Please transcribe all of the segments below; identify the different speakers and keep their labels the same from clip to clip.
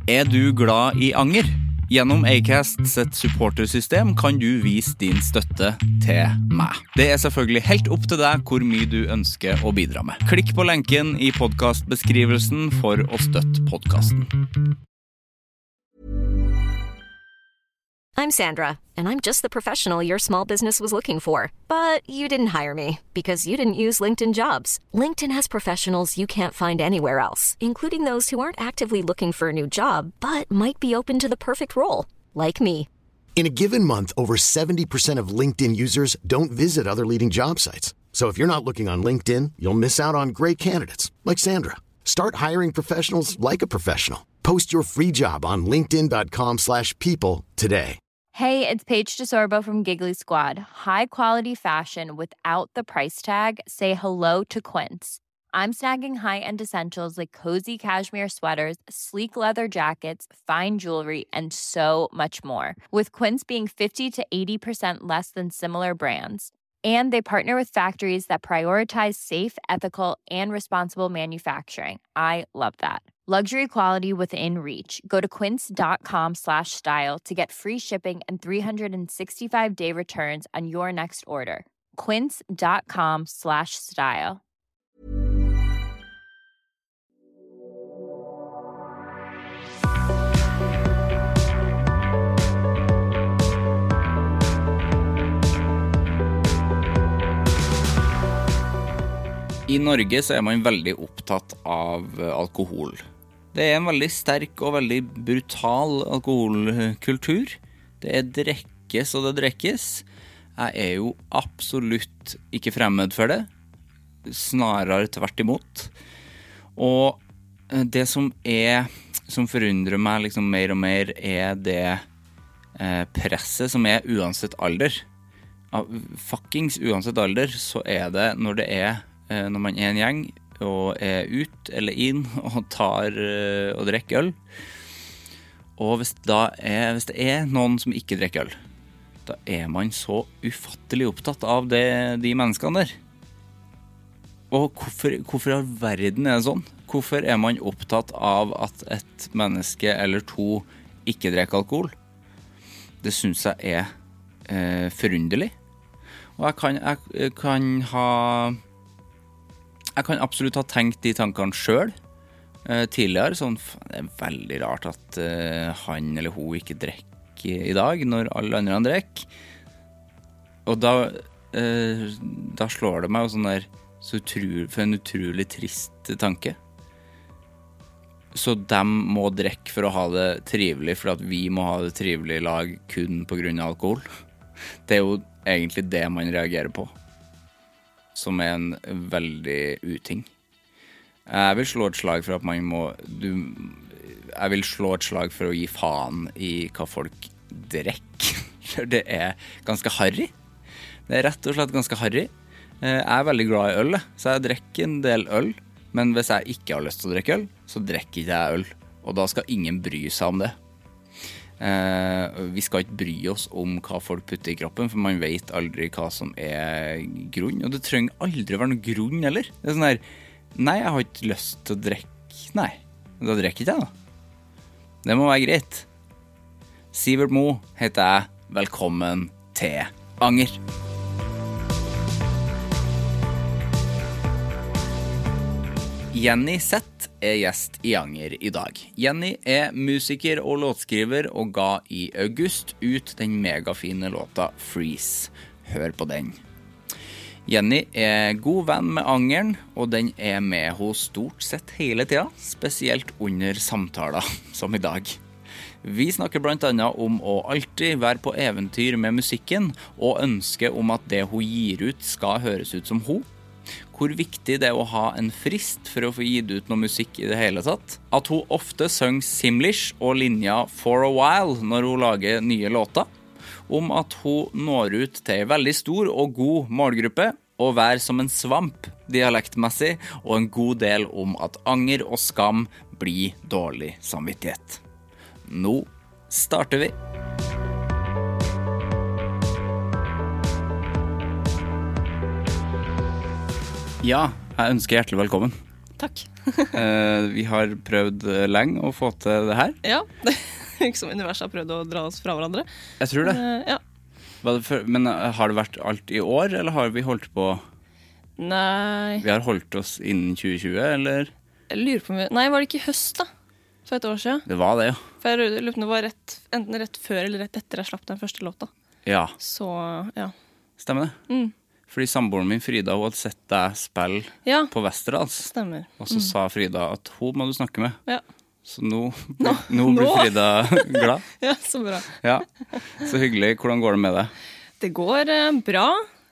Speaker 1: du glad I anger? Gjennom Acast sitt supportersystem kan du vise din støtte til meg. Det selvfølgelig helt opp til deg hvor mye du ønsker å bidra med. Klikk på lenken I podcastbeskrivelsen for å støtte podcasten.
Speaker 2: I'm Sandra, and I'm just the professional your small business was looking for. But you didn't hire me because you didn't use LinkedIn Jobs. LinkedIn has professionals you can't find anywhere else, including those who aren't actively looking for a new job, but might be open to the perfect role, like me.
Speaker 3: In a given month, over 70% of LinkedIn users don't visit other leading job sites. So if you're not looking on LinkedIn, you'll miss out on great candidates, like Sandra. Start hiring professionals like a professional. Post your free job on linkedin.com/people today.
Speaker 4: Hey, it's Paige DeSorbo from Giggly Squad. High quality fashion without the price tag. Say hello to Quince. I'm snagging high-end essentials like cozy cashmere sweaters, sleek leather jackets, fine jewelry, and so much more. With Quince being 50 to 80% less than similar brands. And they partner with factories that prioritize safe, ethical, and responsible manufacturing. I love that. Luxury quality within reach. Go to quince.com/style to get free shipping and 365-day returns on your next order. Quince.com/style.
Speaker 1: I Norge så man veldig opptatt av alkohol. Det en veldig sterk og veldig brutal alkoholkultur. Det drekkes og det drekkes. Jeg jo absolutt ikke fremmed for det. Snarere tvert imot. Og det som forundrer meg liksom mer og mer det presset som uansett alder. Fuckings uansett alder så det når det når man en gjeng og ut eller inn og tar og drikker øl. Og hvis det noen som ikke drikker øl, da man så ufattelig opptatt av de menneskene der. Og hvorfor I verden det sånn? Hvorfor man opptatt av at et menneske eller to ikke drikker alkohol? Det synes jeg forunderlig. Og jeg kan absolutt ha tenkt de tankene selv tidligere, sånn, det veldig rart at han eller hun ikke drikker I dag, når alle andre drikker. Og da slår det meg sånn der, for en utrolig trist tanke. Så de må drikke for å ha det trivelig, for at vi må ha det trivelig I lag kun på grunn av alkohol. Det jo egentlig det man reagerer på. Som en veldig uting. Jeg vil slå et slag for at man jeg vil slå et slag for å gi faen I hva folk drikker. For det ganske harry. Det rett og slett ganske harry. Jeg veldig glad I øl, så jeg drikker en del øl. Men hvis jeg ikke har lyst til å drikke øl, så drikker ikke jeg øl. Og da skal ingen bry seg om det. Vi skal ikke bry oss om hva folk putter I kroppen, for man vet aldri hva som grunn, og det trenger aldri være noen grunn heller. Det sånn her, nei, jeg har ikke lyst til å drikke, nei, da drikker ikke jeg da. Det må være greit. Sivert Mo heter jeg, velkommen til Anger. Jenny Seth gjest I Anger I dag. Jenny musiker og låtskriver og ga I august ut den megafine låta Freeze. Hør på den. Jenny god venn med Angeren, og den med hos stort sett hele tida, spesielt under samtaler, som I dag. Vi snakker blant annet om å alltid være på eventyr med musikken, og ønske om at det hun gir ut skal høres ut som hun. Hvor viktig det å ha en frist for å få gitt ut noe musikk I det hele tatt. At hun ofte sønger Simlish og linja For a While når hun lager nye låter. Om at hun når ut til en veldig stor og god målgruppe, og være som en svamp dialektmessig, og en god del om at anger og skam blir dårlig samvittighet. Nå starter vi. Ja, jeg ønsker hjertelig velkommen.
Speaker 5: Takk.
Speaker 1: Vi har prøvd lenge å få til det her.
Speaker 5: Ja, det virker som universet har prøvd å dra oss fra hverandre.
Speaker 1: Jeg tror det.
Speaker 5: Ja.
Speaker 1: Men har det vært alt i år, eller har vi holdt på?
Speaker 5: Nei.
Speaker 1: Vi har holdt oss innen 2020, eller?
Speaker 5: Jeg lurer på Nei, var det ikke i høst da? For et år siden?
Speaker 1: Det var det, ja.
Speaker 5: For jeg lurer på om det var enten rett før eller rett etter jeg slapp den første låta.
Speaker 1: Ja.
Speaker 5: Så, ja.
Speaker 1: Stemmer det. Fordi samboeren min, Frida, hun hadde sett deg spille på Westerdals.
Speaker 5: Stemmer.
Speaker 1: Og så sa Frida at hun må du snakke med.
Speaker 5: Ja.
Speaker 1: Så nå blir Frida glad.
Speaker 5: Ja, så bra.
Speaker 1: Ja, så hyggelig. Hvordan går det med deg?
Speaker 5: Det går bra.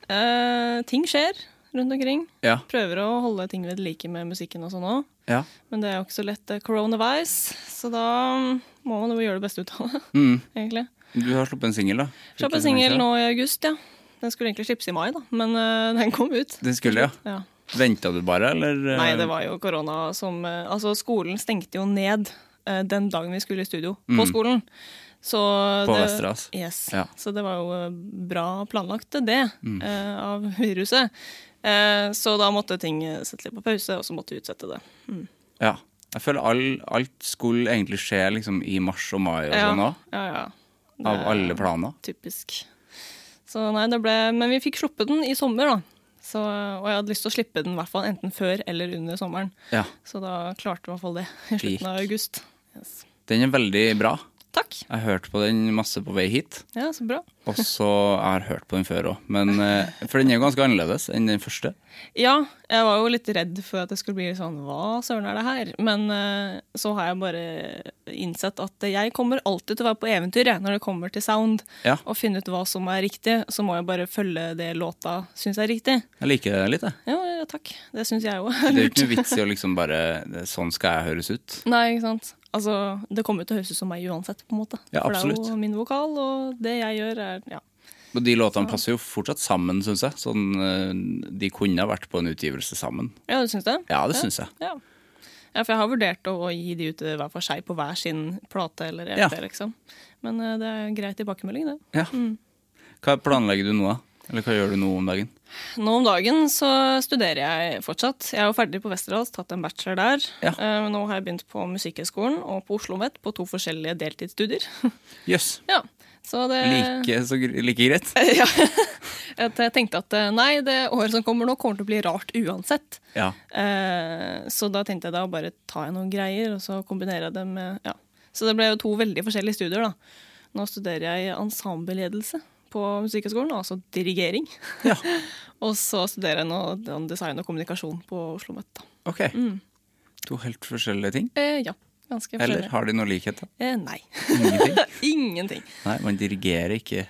Speaker 5: Ting skjer rundt omkring.
Speaker 1: Ja.
Speaker 5: Prøver å holde ting ved like med musikken og sånn også.
Speaker 1: Ja.
Speaker 5: Men det er jo ikke så lett coronavirus, så da må man jo gjøre det beste ut av det, egentlig.
Speaker 1: Du har sluppet en single da?
Speaker 5: Sluppet en single nå i august, ja. Den skulle egentlig slippes i mai da, men den kom ut.
Speaker 1: Den skulle, ja. Ventet du bare, eller?
Speaker 5: Nei, det var jo korona som... Altså, skolen stengte jo ned den dagen vi skulle i studio på skolen. Så
Speaker 1: på Westerdals?
Speaker 5: Yes.
Speaker 1: Ja.
Speaker 5: Så det var jo bra planlagt det av viruset. Så da måtte ting sette litt på pause, og så måtte vi utsette det.
Speaker 1: Ja, jeg føler alt skulle egentlig skje liksom, i mars og mai og sånn også.
Speaker 5: Ja.
Speaker 1: Av alle planer.
Speaker 5: Typisk. Så nei, men vi fikk sluppet den i sommer da. Og jeg hadde lyst til å slippe den i hvert fall enten før eller under sommeren. Ja. Så da klarte vi i hvert fall det i slutten av august. Yes.
Speaker 1: Den er veldig bra.
Speaker 5: Takk.
Speaker 1: Jeg har hørt på den masse på vei hit.
Speaker 5: Ja, så bra.
Speaker 1: Og så jeg har hørt på den før også. Men, for den er jo ganske annerledes enn den første.
Speaker 5: Ja, jeg var jo litt redd for at det skulle bli sånn, hva søren er det her? Men så har jeg bare innsett at jeg kommer alltid til å være på eventyr når det kommer til sound. Ja. Og finne ut hva som er riktig, så må jeg bare følge det låta synes er riktig.
Speaker 1: Jeg liker det litt, jeg.
Speaker 5: Ja, takk. Det synes jeg jo.
Speaker 1: Det er jo ikke noe vits i å liksom bare, sånn skal jeg høres ut.
Speaker 5: Nei, ikke sant? Altså, det kommer til å høres ut som meg uansett, på en måte.
Speaker 1: Ja, absolutt.
Speaker 5: For det er jo min vokal, og det jeg gjør ja.
Speaker 1: Og de låtene passer jo fortsatt sammen, synes jeg. Sånn, de kunne ha vært på en utgivelse sammen.
Speaker 5: Ja, du synes det?
Speaker 1: Ja, det synes jeg.
Speaker 5: Ja, for jeg har vurdert å gi de ut hver for seg på hver sin plate eller EP, liksom. Men det er greit tilbakemelding, det.
Speaker 1: Ja. Hva planlegger du nå da? Eller hva gjør du nå om dagen?
Speaker 5: Nå om dagen så studerer jeg fortsatt. Jeg er jo ferdig på Westerdals, tatt en bachelor der. Ja. Nå har jeg begynt på Musikkhøgskolen og på Oslo Met på 2 forskjellige deltidsstudier.
Speaker 1: Jøss.
Speaker 5: Ja, så det...
Speaker 1: Like greit?
Speaker 5: Ja. Jeg tenkte at nei, det året som kommer nå kommer til å bli rart uansett. Ja. Så da tenkte jeg da bare ta noen greier, og så kombinerer jeg det med... Ja. Så det ble jo 2 veldig forskjellige studier da. Nå studerer jeg ensembleledelse på Musikkhøgskolen, altså dirigering. Ja. Og så studerer jeg nå design og kommunikasjon på Oslo Met.
Speaker 1: Ok. 2 helt forskjellige ting?
Speaker 5: Ja, ganske forskjellige.
Speaker 1: Eller har de noe likhet da?
Speaker 5: Nei.
Speaker 1: Ingenting?
Speaker 5: Ingenting.
Speaker 1: Nei, man dirigerer ikke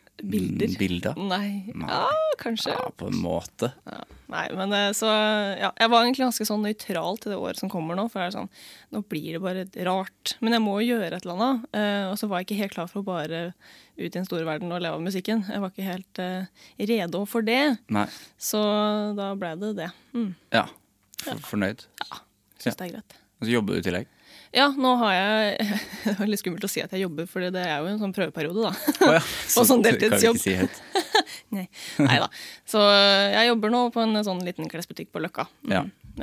Speaker 1: bilder?
Speaker 5: Nei. Ja, kanskje.
Speaker 1: Ja, på en måte.
Speaker 5: Ja. Nei, men så, ja, jeg var egentlig ganske sånn nøytral til det året som kommer nå, for jeg er sånn, nå blir det bare rart. Men jeg må gjøre et eller annet, og så var jeg ikke helt klar for å bare ut i en stor verden og leve av musikken. Jeg var ikke helt redo for det. Nei. Så da ble det det.
Speaker 1: Ja, fornøyd?
Speaker 5: Ja, synes det er greit.
Speaker 1: Og så jobber du i tillegg?
Speaker 5: Ja, nå har jeg... Det var litt skummelt å si at jeg jobber, for det er jo en sånn prøveperiode da.
Speaker 1: Åja,
Speaker 5: så sånn deltidsjobb.
Speaker 1: Kan du ikke si helt?
Speaker 5: Neida. Så jeg jobber nå på en sånn liten klesbutikk på Løkka. Ja.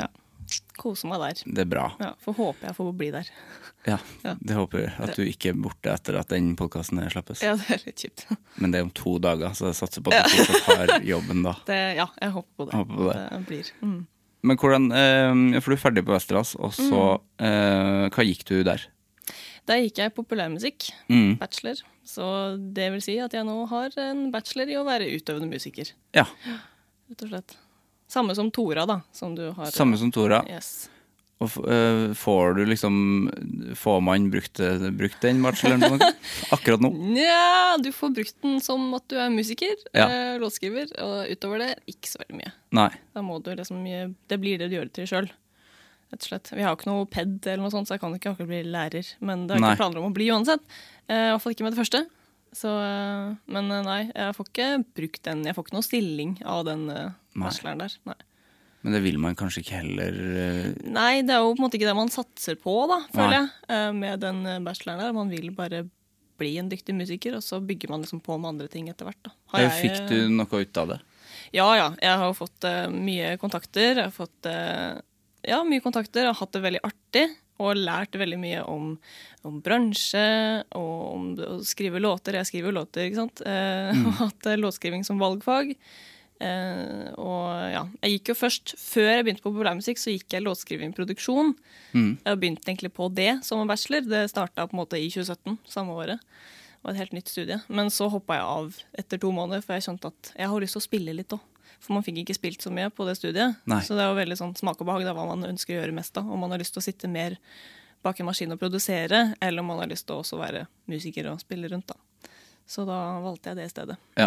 Speaker 5: Koser meg der.
Speaker 1: Det er bra.
Speaker 5: Ja, for håper jeg får bli der.
Speaker 1: Ja, det håper jeg. At du ikke er borte etter at den podcasten slappes.
Speaker 5: Ja, det er litt kjipt.
Speaker 1: Men det er om 2 dager, så jeg satser på at du fortsatt har jobben da.
Speaker 5: Ja, jeg håper på det.
Speaker 1: Håper på det.
Speaker 5: Det blir...
Speaker 1: Men hvordan, for du er ferdig på Westerdals, og så, hva gikk du der?
Speaker 5: Der gikk jeg populærmusikk, bachelor. Så det vil si at jeg nå har en bachelor i å være utøvende musiker. Ja. Rett og slett. Samme som Tora da, som du har.
Speaker 1: Samme som Tora.
Speaker 5: Yes.
Speaker 1: Og får man brukt den bacheloren akkurat nå?
Speaker 5: Ja, du får brukt den som at du er musiker, låtskriver, og utover det ikke så veldig mye. Nei. Da må du liksom, det blir det du gjør det til selv, rett og slett. Vi har ikke noe ped eller noe sånt, så jeg kan ikke akkurat bli lærer, men det er ikke planer om å bli uansett. I hvert fall ikke med det første. Så, men nei, jeg får ikke brukt den, jeg får ikke noe stilling av den bacheloren der, nei.
Speaker 1: Men det vil man kanskje ikke heller...
Speaker 5: Nei, det er jo på en måte ikke det man satser på da, føler jeg, med den bacheloren der. Man vil bare bli en dyktig musiker, og så bygger man liksom på med andre ting etter hvert da.
Speaker 1: Fikk du noe ut av det?
Speaker 5: Ja, jeg har fått mye kontakter. Jeg har fått ja, mye kontakter, og hatt det veldig artig, og lært veldig mye om bransje, og om å skrive låter. Jeg skriver låter, ikke sant? Og hatt låtskriving som valgfag. Og ja, jeg gikk jo først, før jeg begynte på populærmusikk, så gikk jeg låtskriving-produksjon. Jeg begynte egentlig på det som en bachelor. Det startet på en måte i 2017, samme året. Det var et helt nytt studie. Men så hoppet jeg av etter 2 måneder, for jeg skjønte at jeg har lyst til å spille litt også. For man fikk ikke spilt så mye på det studiet. Nei. Så det er jo veldig sånn smak og behag, det er hva man ønsker å gjøre mest da. Om man har lyst til å sitte mer bak en maskin og produsere, eller om man har lyst til å også være musiker og spille rundt da. Så da valgte jeg det i stedet.
Speaker 1: Ja,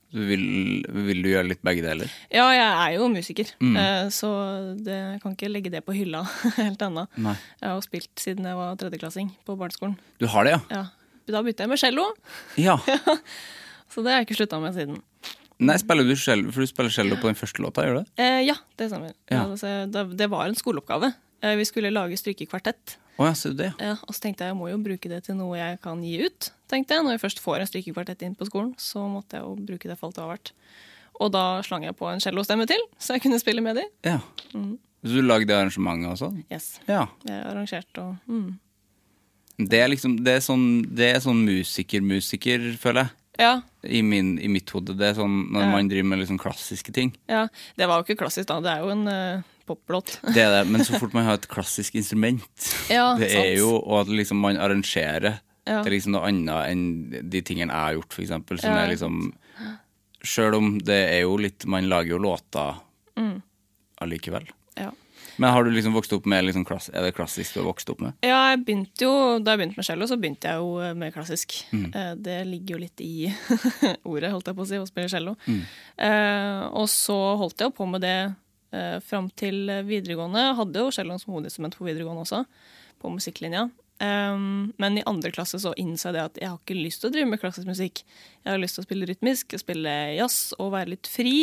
Speaker 1: vil du gjøre litt begge deler?
Speaker 5: Ja, jeg er jo musiker, så jeg kan ikke legge det på hylla helt ennå. Nei. Jeg har jo spilt siden jeg var 3.-klassing på barneskolen.
Speaker 1: Du har det, ja?
Speaker 5: Ja, da begynte jeg med cello.
Speaker 1: Ja.
Speaker 5: Så det har jeg ikke sluttet med siden.
Speaker 1: Nei, spiller du cello, for du spiller cello på den første låta, gjør du det?
Speaker 5: Ja, det stemmer. Ja. Det var en skoleoppgave. Vi skulle lage strykekvartett.
Speaker 1: Ja, så det.
Speaker 5: Ja, og så tenkte jeg må jo bruke det til noe jeg kan gi ut, tenkte jeg. Når jeg først får en strykekvartett inn på skolen, så måtte jeg jo bruke det for alt det har vært. Og da slang jeg på en cellostemme til, så jeg kunne spille med dem.
Speaker 1: Ja. Så du lagde arrangementet også?
Speaker 5: Yes.
Speaker 1: Ja.
Speaker 5: Jeg arrangerte og...
Speaker 1: Det er sånn musiker, føler jeg.
Speaker 5: Ja.
Speaker 1: I mitt hode. Det er sånn når man driver med liksom klassiske ting.
Speaker 5: Ja, det var jo ikke klassisk da. Det er jo en poplåt.
Speaker 1: Det er det, men så fort man har et klassisk instrument, det er jo, og at liksom man arrangerer, det er liksom noe annet enn de tingene jeg har gjort, for eksempel, som er liksom, selv om det er jo litt, man lager jo låter allikevel. Ja. Men har du liksom vokst opp med liksom er det klassisk du har vokst opp med?
Speaker 5: Ja, da jeg begynte med cello, så begynte jeg jo med klassisk. Det ligger jo litt i ordet, holdt jeg på å si, å spille cello. Og så holdt jeg jo på med det frem til videregående. Jeg hadde jo cello som hovedinstrument på videregående også, på musikklinja. Men i 2. klasse så innså jeg det at jeg har ikke lyst til å drive med klassisk musikk. Jeg har lyst til å spille rytmisk, spille jazz og være litt fri.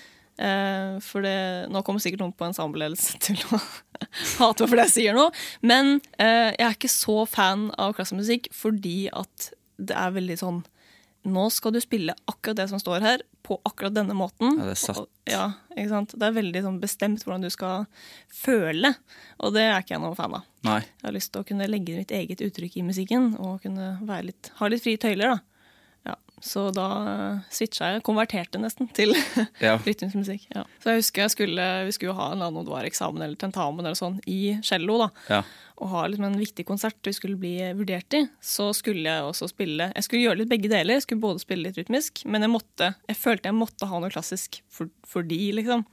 Speaker 5: For nå kommer sikkert noen på ensembleledelse til å hate for det jeg sier nå, men jeg er ikke så fan av klassisk musikk fordi at det er veldig sånn, nå skal du spille akkurat det som står her på akkurat denne måten.
Speaker 1: Ja, det er satt.
Speaker 5: Ja, ikke sant? Det er veldig sånn bestemt hvordan du skal føle, og det er ikke jeg noen fan av.
Speaker 1: Nei.
Speaker 5: Jeg har lyst til å kunne legge mitt eget uttrykk i musikken og kunne ha litt frie tøyler da. Så da switcha jeg, konverterte nesten til rytmisk musikk. Ja. Så jeg husker vi skulle ha en eller annen eksamen eller tentamen eller sånn i cello da. Ja. Og ha liksom en viktig konsert vi skulle bli vurdert i. Så skulle jeg også spille, jeg skulle gjøre litt begge deler, jeg skulle både spille litt rytmisk, men jeg følte jeg måtte ha noe klassisk fordi liksom.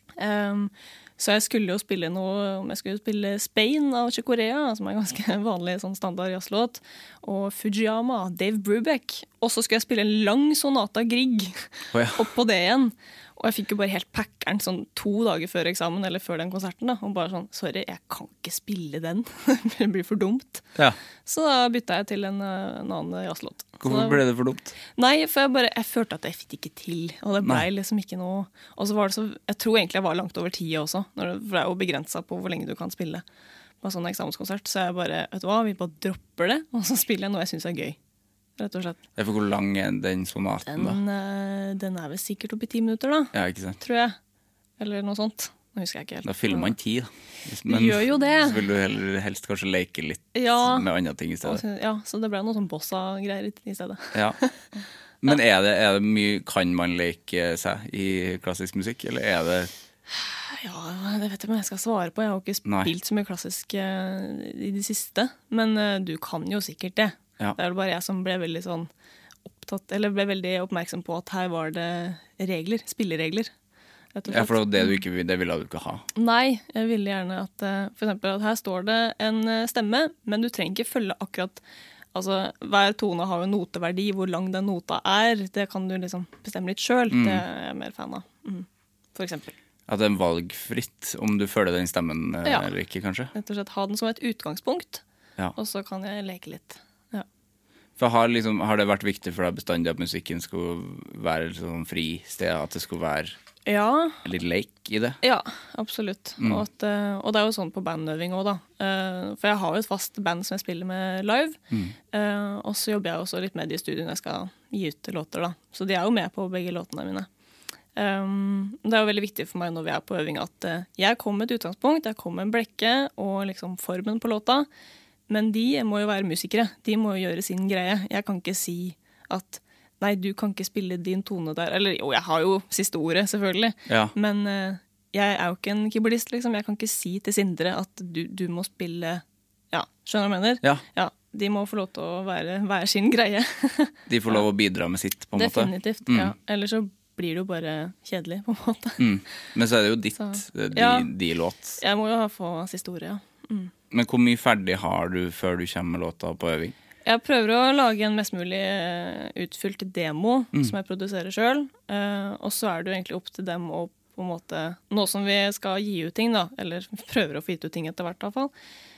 Speaker 5: Så jeg skulle jo spille jeg skulle spille Spain av Chick Corea, som er en ganske vanlig sånn standard jazzlåt, og Fujiyama, Dave Brubeck. Og så skulle jeg spille en lang sonata Grieg opp på det igjen. Og jeg fikk jo bare helt packeren sånn 2 dager før eksamen, eller før den konserten da, og bare sånn, sorry, jeg kan ikke spille den. Det blir for dumt. Ja. Så da bytta jeg til en annen jazzlåt.
Speaker 1: Hvorfor ble det for dumt?
Speaker 5: Nei, for jeg følte at jeg fikk ikke til, og det ble liksom ikke noe, og så var det så, jeg tror egentlig jeg var langt over 10 også, for det er jo begrenset på hvor lenge du kan spille på sånn eksamenskonsert, så jeg bare, vet du hva, vi bare dropper det, og så spiller jeg noe jeg synes er gøy. Rett og slett.
Speaker 1: For hvor lang er den sonaten da?
Speaker 5: Den er vel sikkert opp i 10 minutter da.
Speaker 1: Ja, ikke sant?
Speaker 5: Tror jeg. Eller noe sånt. Nå husker jeg ikke helt.
Speaker 1: Da fyller man 10 da.
Speaker 5: Men gjør jo det.
Speaker 1: Så vil du helst kanskje leke litt med andre ting i stedet.
Speaker 5: Ja, så det ble noe sånn bossa-greier i stedet.
Speaker 1: Ja. Men er det mye, kan man leke seg i klassisk musikk, eller er det...
Speaker 5: Ja, det vet jeg om jeg skal svare på. Jeg har ikke spilt så mye klassisk i det siste, men du kan jo sikkert det. Ja. Det er bare jeg som ble veldig sånn opptatt, eller ble veldig oppmerksom på at her var det regler, spilleregler.
Speaker 1: Ja, for det ville du ikke ha.
Speaker 5: Nei, jeg ville gjerne at, for eksempel at her står det en stemme, men du trenger ikke følge akkurat, altså hver tone har jo noteverdi, hvor lang den nota er, det kan du liksom bestemme litt selv, det er jeg mer fan av, for eksempel.
Speaker 1: At det er valgfritt om du følger den stemmen eller ikke, kanskje?
Speaker 5: Rett og slett ha den som et utgangspunkt, og så kan jeg leke litt.
Speaker 1: For har det vært viktig for deg bestandig at musikken skulle være sånn fri sted, at det skulle være litt leik i det?
Speaker 5: Ja, absolutt. Og det er jo sånn på bandøving også da. For jeg har jo et fast band som jeg spiller med live, og så jobber jeg også litt med de studiene jeg skal gi ut låter da. Så de er jo med på begge låtene mine. Det jo veldig viktig for meg når vi på øving at jeg kommer med et utgangspunkt, jeg kommer med en blekke og liksom formen på låta, men de må jo være musikere, de må jo gjøre sin greie. Jeg kan ikke si at nei, du kan ikke spille din tone der, eller jo, jeg har jo siste ordet selvfølgelig, men jeg jo ikke en keyboardist liksom, jeg kan ikke si til Sindre at du må spille, skjønner du hva jeg mener? Ja. De må få lov til å være sin greie.
Speaker 1: De får lov å bidra med sitt, på en måte.
Speaker 5: Definitivt, ja. Ellers så blir det jo bare kjedelig, på en måte.
Speaker 1: Men så det jo de låt.
Speaker 5: Jeg må jo få siste ordet, ja.
Speaker 1: Men hvor mye ferdig har du før du kommer med låta på øving?
Speaker 5: Jeg prøver å lage en mest mulig utfylt demo som jeg produserer selv. Og så det jo egentlig opp til dem å på en måte, nå som vi skal gi ut ting da, eller prøver å få gitt ut ting etter hvert i hvert fall,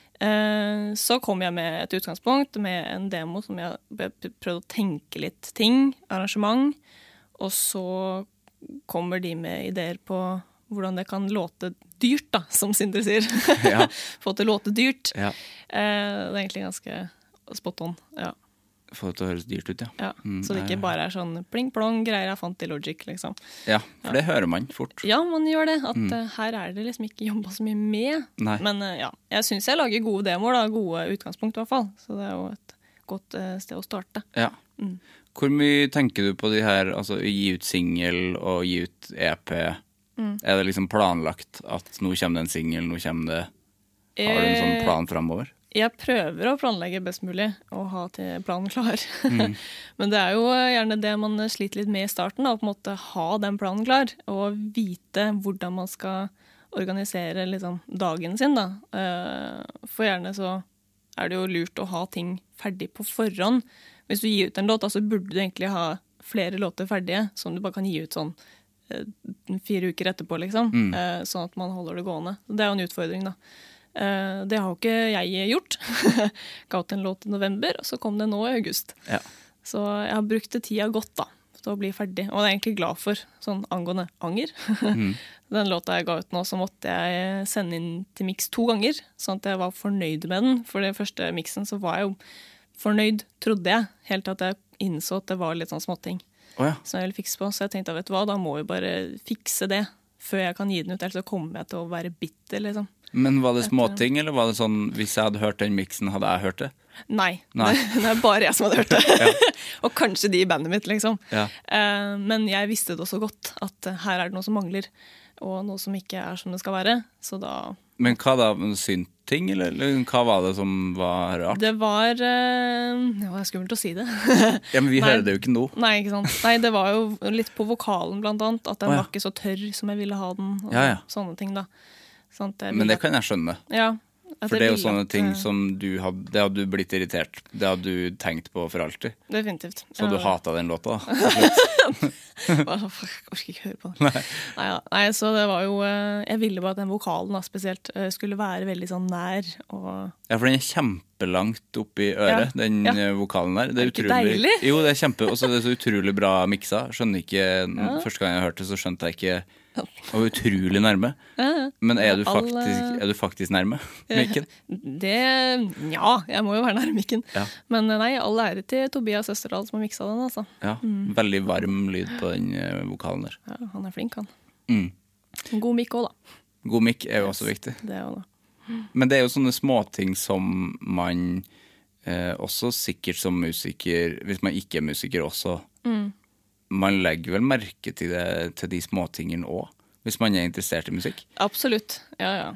Speaker 5: så kom jeg med et utgangspunkt med en demo som jeg prøvde å tenke litt ting, arrangement, og så kommer de med ideer på hvordan det kan låte dyrt da, som Sindre sier. Få til å låte dyrt. Det egentlig ganske spot on,
Speaker 1: Få det til å høres dyrt ut,
Speaker 5: så det ikke bare sånn pling-plong greier jeg fant i Logic, liksom.
Speaker 1: Ja, for det hører man fort.
Speaker 5: Ja, man gjør det, at her det liksom ikke jobbet så mye med.
Speaker 1: Nei.
Speaker 5: Men jeg synes jeg lager gode demoer, da, gode utgangspunkt i hvert fall. Så det jo et godt sted å starte.
Speaker 1: Ja. Hvor mye tenker du på de her, altså gi ut single og gi ut EP? Det liksom planlagt at nå kommer det en single, nå kommer det... Har du en sånn plan fremover? Jeg prøver å planlegge best mulig og ha til planen klar. Men det jo gjerne det man sliter litt med i starten, å på en måte ha den planen klar og vite hvordan man skal organisere liksom, dagen sin. Da. For gjerne så det jo lurt å ha ting ferdig på forhånd. Hvis du gir ut en låt, så burde du egentlig ha flere låter ferdige, som du bare kan gi ut sånn 4 uker etterpå, liksom. Sånn at man holder det gående. Det jo en utfordring, da. Det har jo ikke jeg gjort. Ga ut en låt i november, og så kom det nå i august. Så jeg har brukt tida godt da, til å bli ferdig. Og det jeg egentlig glad for, sånn angående anger. Den låta jeg ga ut nå, så måtte jeg sende inn til mix 2 ganger, sånn at jeg var fornøyd med den. For det første mixen så var jeg jo fornøyd, trodde jeg, helt til at jeg innså at det var litt sånn småting som jeg ville fikse på. Så jeg tenkte, vet du hva, da må jeg bare fikse det før jeg kan gi den ut, ellers så kommer jeg til å være bitter, liksom. Men var det småting, eller var det sånn, hvis jeg hadde hørt den mixen, hadde jeg hørt det? Nei. Det bare jeg som hadde hørt det. Og kanskje de i bandet mitt, liksom. Men jeg visste det også godt, at her det noe som mangler, og noe som ikke som det skal være, så da... Men hva da, synting, eller hva var det som var rart? Det var skummelt å si det. Men vi hører det jo ikke nå. Nei, ikke sant. Nei, det var jo litt på vokalen blant annet, at den var ikke så tørr som jeg ville ha den, og sånne ting da. Sånn, men det kan jeg skjønne. Ja. For det jo sånne ting som det hadde du blitt irritert. Det hadde du tenkt på for alltid. Definitivt. Så du hatet den låta da? Jeg orker ikke høre på det. Nei, så det var jo... Jeg ville bare at den vokalen da, spesielt skulle være veldig sånn nær. Ja, for den kjempelangt opp i øret, den vokalen der. Det ikke deilig? Jo, det kjempe... Og så det så utrolig bra miksa. Skjønner ikke... Første gang jeg hørte det, så skjønte jeg ikke... Og utrolig nærme. Men du faktisk nærme mikken? Ja, jeg må jo være nærme mikken. Men nei, all ære til Tobias Østerdal som har mikset den, altså. Ja, veldig varm lyd på den vokalen der. Ja, han flink, han. God mikk også, da. God mikk jo også viktig. Det også, da. Men det jo sånne småting som man også sikkert som musiker, hvis man ikke musiker også, man legger vel merke til de småtingene også, hvis man interessert i musikk? Absolutt, ja.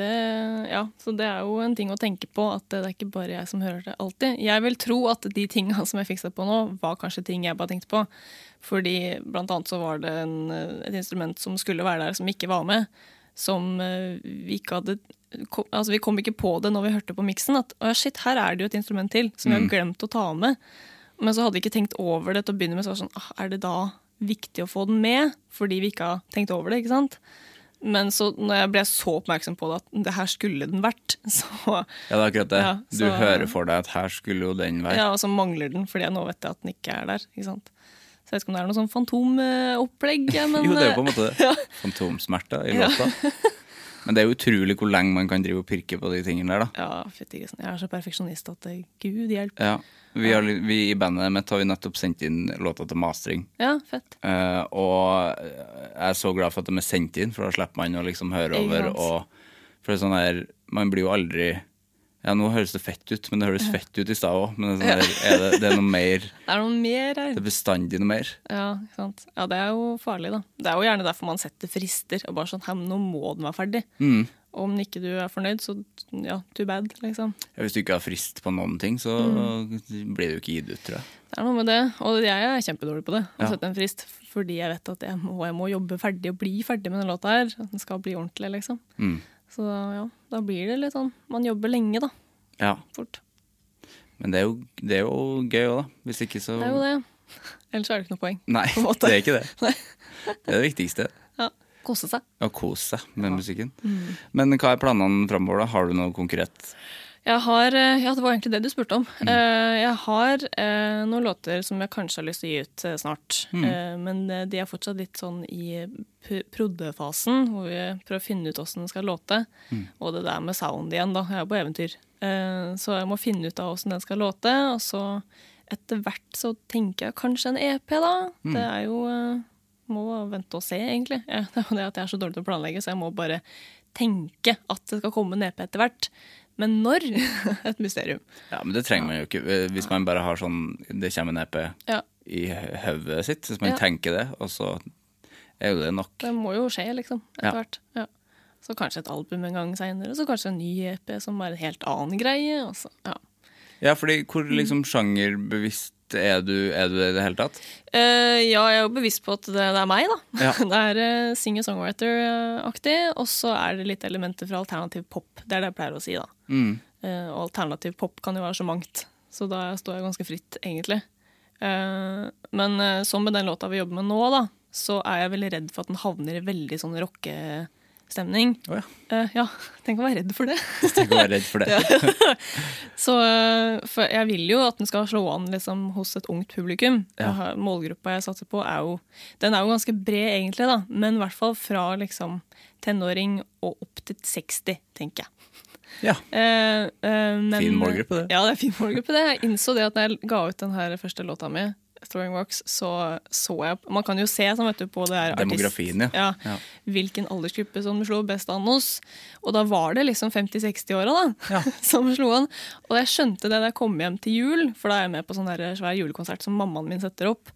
Speaker 1: Så det jo en ting å tenke på, at det ikke bare jeg som hører det alltid. Jeg vil tro at de tingene som jeg fikset på nå, var kanskje ting jeg bare tenkte på. Fordi blant annet så var det et instrument som skulle være der, som ikke var med, som vi ikke hadde... Altså vi kom ikke på det når vi hørte på mixen, at shit, her det jo et instrument til, som jeg har glemt å ta med. Men så hadde vi ikke tenkt over det til å begynne med, så var det sånn, det da viktig å få den med? Fordi vi ikke har tenkt over det, ikke sant? Men så når jeg ble så oppmerksom på det, at det her skulle den vært, så... Ja, det akkurat det. Du hører for deg at her skulle jo den være. Ja, og så mangler den, fordi jeg nå vet jeg at den ikke der, ikke sant? Så jeg vet ikke om det noe sånn fantomopplegg, men... Jo, det jo på en måte fantomsmerter i låta. Men det jo utrolig hvor lenge man kan drive og pirke på de tingene der da.
Speaker 5: Ja, fyttigesen. Jeg så perfeksjonist at det Gud hjelp.
Speaker 1: Ja, vi I bandet mitt har vi nettopp sendt inn låta til mastering.
Speaker 5: Ja, fett.
Speaker 1: Og jeg så glad for at de sendt inn, for da slipper man å liksom høre over, og for det sånn her, man blir jo aldri... Ja, nå høres det fett ut, men det høres fett ut I sted også. Men det det noe mer... Det
Speaker 5: noe mer her.
Speaker 1: Det bestandig noe mer.
Speaker 5: Ja, ikke sant. Ja, det jo farlig da. Det jo gjerne derfor man setter frister, og bare sånn, nå må den være ferdig. Og om ikke du fornøyd, så ja, too bad, liksom. Ja,
Speaker 1: hvis du ikke har frist på noen ting, så blir det jo ikke gitt ut, tror jeg.
Speaker 5: Det noe med det, og jeg kjempedårlig på det, å sette en frist, fordi jeg vet at jeg må jobbe ferdig og bli ferdig med den låta her, at den skal bli ordentlig, liksom. Så ja, da blir det litt sånn, man jobber lenge da.
Speaker 1: Ja.
Speaker 5: Fort.
Speaker 1: Men det jo gøy også da, hvis ikke så...
Speaker 5: Det jo det. Ellers det ikke noe poeng.
Speaker 1: Nei, det ikke det. Nei. Det det viktigste.
Speaker 5: Ja, kose seg.
Speaker 1: Ja, kose seg med musikken. Men hva planene fremover da? Har du noe konkret?
Speaker 5: Jeg har, ja, det var egentlig det du spurte om. Jeg har noen låter som jeg kanskje har lyst til å gi ut snart. Men de fortsatt litt sånn I proddefasen, hvor vi prøver å finne ut hvordan det skal låte. Og det der med sound igjen da, jeg på eventyr. Så jeg må finne ut av hvordan den skal låte, og så etter hvert så tenker jeg kanskje en EP da. Det jo, må vente og se egentlig. Det jo det at jeg så dårlig til å planlegge, så jeg må bare tenke at det skal komme en EP etter hvert. Men når? Et mysterium.
Speaker 1: Ja, men det trenger man jo ikke. Hvis man bare har sånn, det kommer en EP I høvet sitt, hvis man tenker det, og så jo det nok. Det
Speaker 5: må jo skje, liksom, etter hvert. Ja. Så kanskje et album en gang senere, så kanskje en ny EP som en helt annen greie. Og så,
Speaker 1: ja, fordi hvor liksom sjangerbevisst du I det hele tatt?
Speaker 5: Ja, jeg jo bevisst på at det meg da. Ja. Det singer-songwriter-aktig, og så det litt elementer fra alternativ pop. Det det jeg pleier å si da. Og alternativ pop kan jo være så mangt, så da står jeg ganske fritt egentlig. Men som med den låta vi jobber med nå da, så jeg veldig redd for at den havner I veldig sånn rockestemning. Ja, tenk å være redd for det.
Speaker 1: Tenk å være redd for det.
Speaker 5: Så for jeg vil jo at den skal slå an liksom, hos et ungt publikum. Målgruppa jeg satser på den jo ganske bred egentlig da, men I hvert fall fra liksom, tenåring og opp til 60, tenker jeg.
Speaker 1: Ja, fin målgruppe det.
Speaker 5: Ja, det fin målgruppe det. Jeg innså det at når jeg ga ut den her første låta mi, Throwing Rocks, så jeg, man kan jo se sånn, vet du, på det her
Speaker 1: demografien,
Speaker 5: ja. Hvilken aldersgruppe som slo best an hos, og da var det liksom 50-60-åra da, som slo an, og jeg skjønte det da jeg kom hjem til jul, for da jeg med på sånn der svær julekonsert som mammaen min setter opp,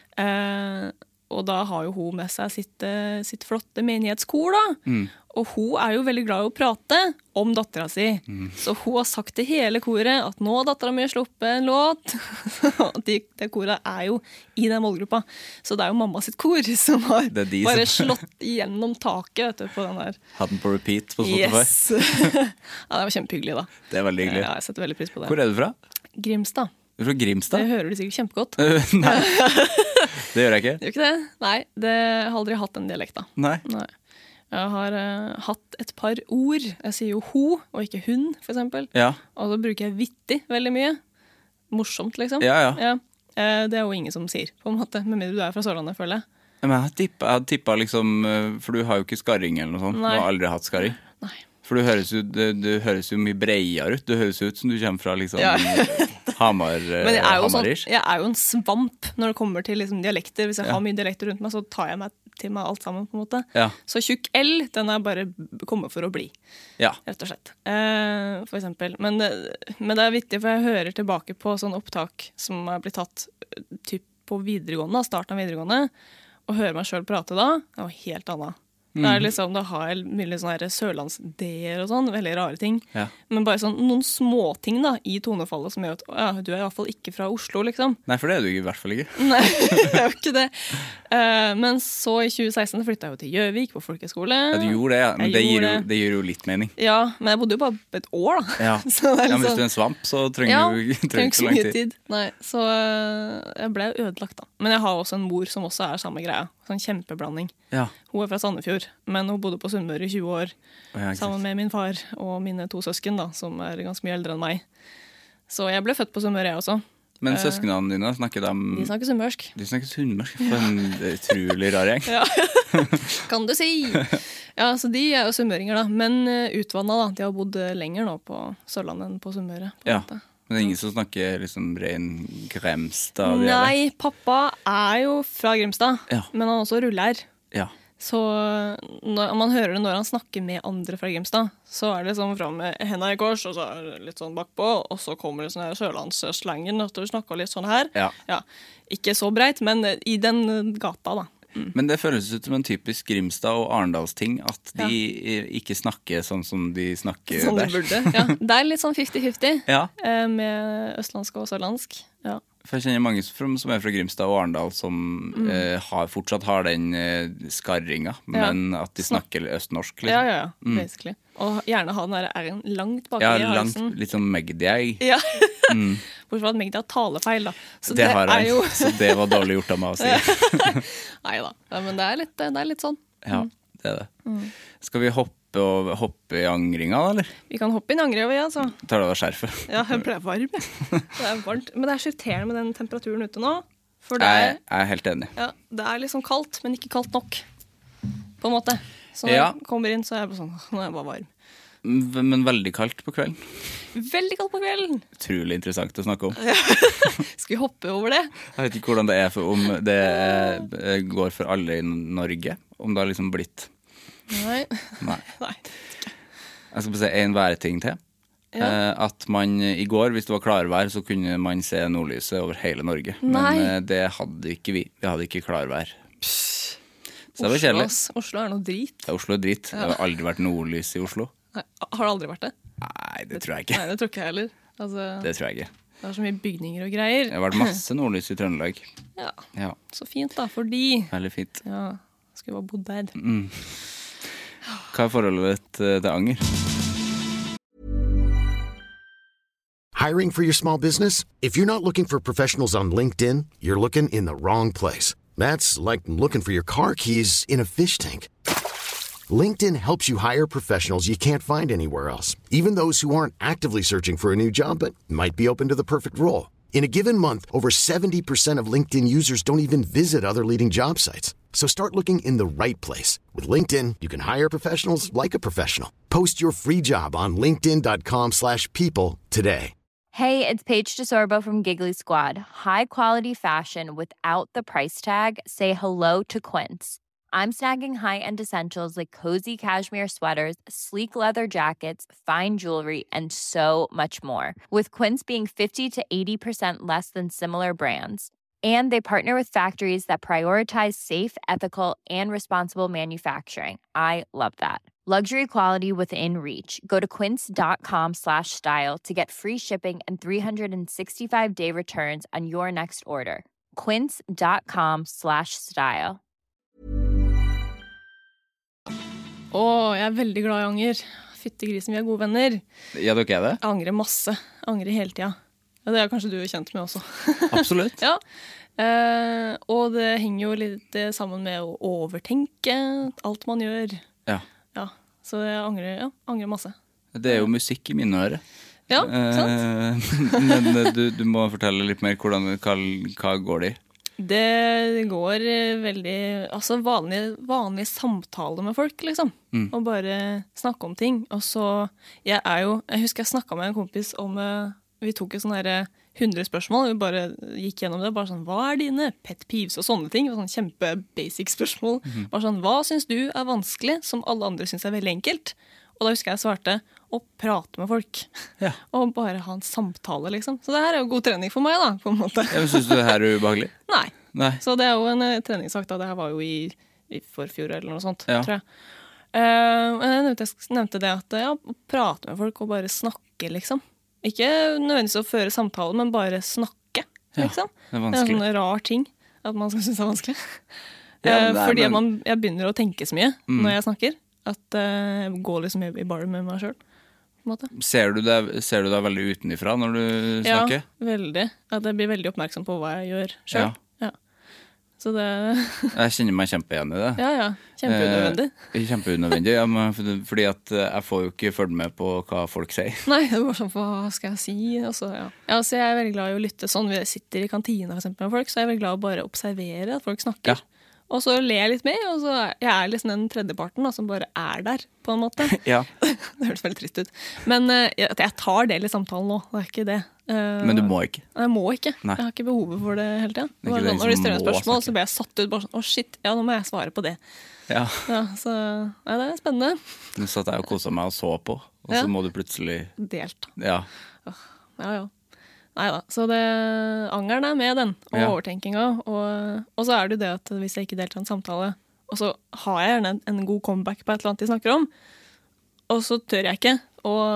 Speaker 5: og da har jo hun med seg sitt flotte menighetskor da, og hun jo veldig glad I å prate om datteren sin. Så hun har sagt til hele koret at nå har datteren min sluppet en låt. Det koret jo I den målgruppa. Så det jo mamma sitt kor som har bare slått igjennom taket vet du, på den der.
Speaker 1: Hatt den på repeat på Spotify.
Speaker 5: Yes. Ja, det var kjempehyggelig da.
Speaker 1: Det veldig hyggelig.
Speaker 5: Ja, jeg setter veldig pris på det.
Speaker 1: Hvor du fra?
Speaker 5: Grimstad.
Speaker 1: Du fra Grimstad?
Speaker 5: Det hører du sikkert kjempegodt.
Speaker 1: Nei, det gjør jeg ikke.
Speaker 5: Det gjør ikke det? Nei, jeg har aldri hatt den dialekta.
Speaker 1: Nei.
Speaker 5: Jeg har hatt et par ord. Jeg sier jo ho, og ikke hun, for eksempel. Ja. Og så bruker jeg vittig veldig mye. Morsomt, liksom.
Speaker 1: Ja.
Speaker 5: Det jo ingen som sier, på en måte. Med mindre du fra Sørlandet, føler jeg.
Speaker 1: Men jeg hadde tippet liksom, for du har jo ikke skarring eller noe sånt.
Speaker 5: Nei.
Speaker 1: Du har aldri hatt skarring.
Speaker 5: Nei.
Speaker 1: For du høres jo mye breiere ut. Du høres ut som du kommer fra liksom Hamarish.
Speaker 5: Jeg jo en svamp når det kommer til liksom, dialekter. Hvis jeg har mye dialekter rundt meg, så tar jeg meg til meg alt sammen på en måte. Ja. Så tjukk L, den bare kommet for å bli. Ja. Rett og slett. For eksempel. Men det viktig, for jeg hører tilbake på sånn opptak som blitt tatt typ på videregående, starten av videregående, og hører meg selv prate da, det var helt annet. Det liksom, da har jeg mye sånne sørlandsdeer og sånn, veldig rare ting. Ja. Men bare sånn, noen små ting da, I tonefallet som gjør at du I hvert fall ikke fra Oslo, liksom.
Speaker 1: Nei, for det du I hvert fall ikke.
Speaker 5: Nei, jeg jo ikke det. Men så I 2016 flyttet jeg jo til Gjøvik på folkeskole.
Speaker 1: Ja, du gjorde det, ja. Men det gir jo litt mening.
Speaker 5: Ja, men jeg bodde jo bare et år da.
Speaker 1: Ja, så liksom, hvis du en svamp, så trenger du ikke så lang tid.
Speaker 5: Nei, så jeg ble ødelagt da. Men jeg har også en mor som også samme greia. Sånn kjempeblanding. Ja. Hun fra Sandefjord, men hun bodde på Sunnmøre I 20 år, sammen med min far og mine 2 søsken, da, som ganske mye eldre enn meg. Så jeg ble født på Sunnmøre, jeg også.
Speaker 1: Men søsknene dine, snakker de...
Speaker 5: De snakker sunnmørsk.
Speaker 1: De snakker sunnmørsk, for en utrolig rar gjeng.
Speaker 5: Ja, kan du si. Ja, så de jo sunnmøringer da, men utvannet da. De har bodd lenger nå på Sørlandet enn på Sunnmøre.
Speaker 1: Ja, men det ingen som snakker liksom ren Grimstad?
Speaker 5: Nei, pappa jo fra Grimstad, men han også ruller.
Speaker 1: Ja.
Speaker 5: Så når man hører det når han snakker med andre fra Grimstad, så det sånn frem med hendene i kors, og så det litt sånn bakpå, og så kommer det sånn her sørlandsslangen, at du snakker litt sånn her. Ja. Ikke så breit, men i den gata da.
Speaker 1: Men det føles ut som en typisk Grimstad- og Arendalsting, at de ikke snakker sånn som de snakker
Speaker 5: sånn
Speaker 1: der.
Speaker 5: Sånn de burde, ja. Det litt sånn 50-50 med østlandsk og sørlandsk, ja.
Speaker 1: For jeg kjenner mange som fra Grimstad og Arendal som fortsatt har den skarringa, men at de snakker østnorsk. Liksom.
Speaker 5: Ja, basically. Og gjerne ha den der R-en langt bak i halsen.
Speaker 1: Ja, litt sånn Magdi-eg.
Speaker 5: Ja, bortsett fra at Magdi har talefeil da. Så
Speaker 1: det har han, så det var dårlig gjort av meg å si.
Speaker 5: Neida, men det litt sånn.
Speaker 1: Ja, det det. Skal vi hoppe i angringa, eller?
Speaker 5: Vi kan hoppe i angringa, altså.
Speaker 1: Tar du av skjerfet?
Speaker 5: Ja, jeg ble varm. Det varmt. Men det irriterende med den temperaturen ute nå. For
Speaker 1: jeg helt enig.
Speaker 5: Ja, det liksom kaldt, men ikke kaldt nok. På en måte. Så når jeg kommer inn, så jeg bare sånn, nå jeg bare varm.
Speaker 1: Men veldig kaldt på kvelden?
Speaker 5: Veldig kaldt på kvelden.
Speaker 1: Utrolig interessant å snakke om.
Speaker 5: Skal vi hoppe over det?
Speaker 1: Jeg vet ikke hvordan det om det går for alle i Norge. Om det har liksom blitt...
Speaker 5: Nei.
Speaker 1: Jeg skal bare si en væreting til. At man i går, hvis det var klarvær, så kunne man se nordlyset over hele Norge. Men det hadde ikke vi. Vi hadde ikke klarvær. Så det var kjedelig.
Speaker 5: Oslo noe drit.
Speaker 1: Ja, Oslo drit. Det har aldri vært nordlys i Oslo.
Speaker 5: Nei, har det aldri vært det?
Speaker 1: Nei, det tror jeg ikke.
Speaker 5: Nei, det tror ikke jeg heller. Altså,
Speaker 1: det tror jeg ikke.
Speaker 5: Det så mye bygninger og greier.
Speaker 1: Det har vært masse nordlys i Trøndelag.
Speaker 5: Ja, så fint da, fordi...
Speaker 1: Veldig fint.
Speaker 5: Ja, skulle bare bodd der.
Speaker 1: Hva forholdet ditt til anger?
Speaker 3: Hiring for your small business? If you're not looking for professionals on LinkedIn, you're looking in the wrong place. That's like looking for your car keys in a fish tank. LinkedIn helps you hire professionals you can't find anywhere else, even those who aren't actively searching for a new job but might be open to the perfect role. In a given month, over 70% of LinkedIn users don't even visit other leading job sites. So start looking in the right place. With LinkedIn, you can hire professionals like a professional. Post your free job on linkedin.com/people today.
Speaker 4: Hey, it's Paige DeSorbo from Giggly Squad. High quality fashion without the price tag. Say hello to Quince. I'm snagging high-end essentials like cozy cashmere sweaters, sleek leather jackets, fine jewelry, and so much more. With Quince being 50 to 80% less than similar brands. And they partner with factories that prioritize safe, ethical, and responsible manufacturing. I love that. Luxury quality within reach. Go to quince.com/style to get free shipping and 365-day returns on your next order. Quince.com/style.
Speaker 5: Jeg veldig glad i anger. Fyttegrisen, vi gode venner.
Speaker 1: Ja, dere det?
Speaker 5: Jeg angrer masse. Jeg angrer hele tiden. Ja, det kanskje du kjent med også.
Speaker 1: Absolutt.
Speaker 5: Ja. Og det henger jo litt sammen med å overtenke alt man gjør.
Speaker 1: Ja.
Speaker 5: Så jeg angrer masse.
Speaker 1: Det jo musikk i mine ører.
Speaker 5: Ja, sant.
Speaker 1: Men du må fortelle litt mer hva går det i?
Speaker 5: Det går veldig, altså vanlige samtaler med folk, liksom. Og bare snakke om ting. Og så, jeg husker jeg snakket med en kompis om, vi tok et sånn her 100 spørsmål, vi bare gikk gjennom det, bare sånn, hva dine pet peeves og sånne ting? Sånn kjempe basic spørsmål. Bare sånn, hva synes du vanskelig, som alle andre synes veldig enkelt? Og da husker jeg svarte, å prate med folk. Ja. Og bare ha en samtale, liksom. Så det her jo god trening for meg, da, på en måte.
Speaker 1: Ja, men synes du det her ubehagelig?
Speaker 5: Nei. Så det jo en treningssak, da. Det her var jo i forfjor eller noe sånt, tror jeg. Jeg nevnte det at, å prate med folk og bare snakke, liksom. Ikke nødvendigvis å føre samtale, men bare snakke, liksom. Ja, det vanskelig. Det en sånn rar ting, at man skal synes det vanskelig. Fordi jeg begynner å tenke så mye når jeg snakker, at jeg går liksom i baren med meg selv, på en måte. Ser du deg veldig utenifra når du snakker? Ja, veldig. At jeg blir veldig oppmerksom på hva jeg gjør selv. Ja. Så det...
Speaker 1: Jeg kjenner meg kjempeigjen i det.
Speaker 5: Ja, kjempeunødvendig.
Speaker 1: Kjempeunødvendig, ja, fordi at jeg får jo ikke følge med på hva folk sier.
Speaker 5: Nei, det var sånn, hva skal jeg si? Altså, så jeg veldig glad i å lytte sånn. Vi sitter i kantina for eksempel med folk, så jeg veldig glad i å bare observere at folk snakker. Ja. Og så ler jeg litt med, og så jeg liksom den tredjeparten som bare der, på en måte.
Speaker 1: Ja.
Speaker 5: Det høres veldig trist ut. Men jeg tar del i samtalen nå, det ikke det.
Speaker 1: Men du må ikke?
Speaker 5: Jeg må ikke.
Speaker 1: Nei.
Speaker 5: Jeg har ikke behovet for det hele tiden. Når de stiller spørsmål, så blir jeg satt ut bare sånn, shit, nå må jeg svare på det.
Speaker 1: Ja.
Speaker 5: Så det spennende.
Speaker 1: Du satt jeg og koset meg og så på, og så må du plutselig...
Speaker 5: Delta.
Speaker 1: Ja.
Speaker 5: Ja. Neida, så angeren med den, og overtenkinga. Og så det at hvis jeg ikke deltar i en samtale, og så har jeg gjerne en god comeback på et eller annet de snakker om, og så tør jeg ikke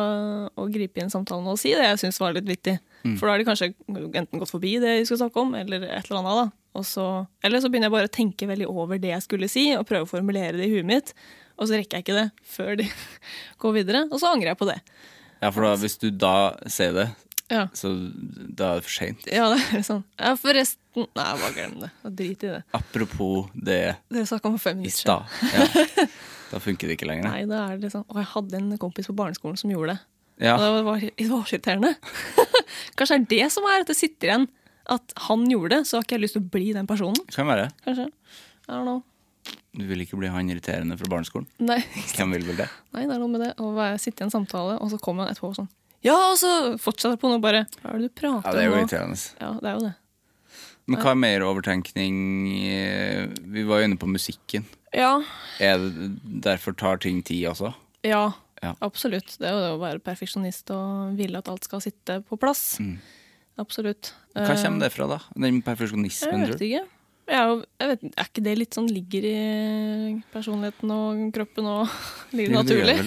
Speaker 5: å gripe inn samtalen og si det jeg synes var litt vittig. For da har de kanskje enten gått forbi det jeg skulle snakke om, eller et eller annet da. Eller så begynner jeg bare å tenke veldig over det jeg skulle si, og prøve å formulere det i huet mitt, og så rekker jeg ikke det før de går videre, og så angrer jeg på det.
Speaker 1: Ja, for hvis du da ser det, så da det for sent.
Speaker 5: Ja, det sånn. Ja, forresten... Nei, bare glem det. Drit i det.
Speaker 1: Apropos det...
Speaker 5: Dere snakket om 5 minutter.
Speaker 1: I stad, ja. Da funker det ikke lenger.
Speaker 5: Nei, da det sånn. Og jeg hadde en kompis på barneskolen som gjorde det.
Speaker 1: Ja.
Speaker 5: Og det var så irriterende. Kanskje det som at det sitter igjen at han gjorde det, så har ikke jeg lyst til å bli den personen.
Speaker 1: Kan være.
Speaker 5: Kanskje. I don't know.
Speaker 1: Du vil ikke bli han irriterende fra barneskolen?
Speaker 5: Nei.
Speaker 1: Hvem vil vel det?
Speaker 5: Nei, det noe med det. Og jeg sitter i en samtale, og så kommer han etterpå sånn, ja, og så fortsetter på noe bare, hva det du prater om?
Speaker 1: Ja, det jo irriterende.
Speaker 5: Ja, det jo det.
Speaker 1: Men hva mer overtenkning? Vi var jo inne på musikken.
Speaker 5: Ja.
Speaker 1: Det derfor tar ting tid også?
Speaker 5: Ja, absolutt. Det jo det å være perfeksjonist og ville at alt skal sitte på plass. Absolutt.
Speaker 1: Hva kommer det fra da? Den perfeksjonismen,
Speaker 5: tror du? Jeg vet ikke. Jeg vet, ikke det litt sånn ligger i personligheten og kroppen og ligger naturlig?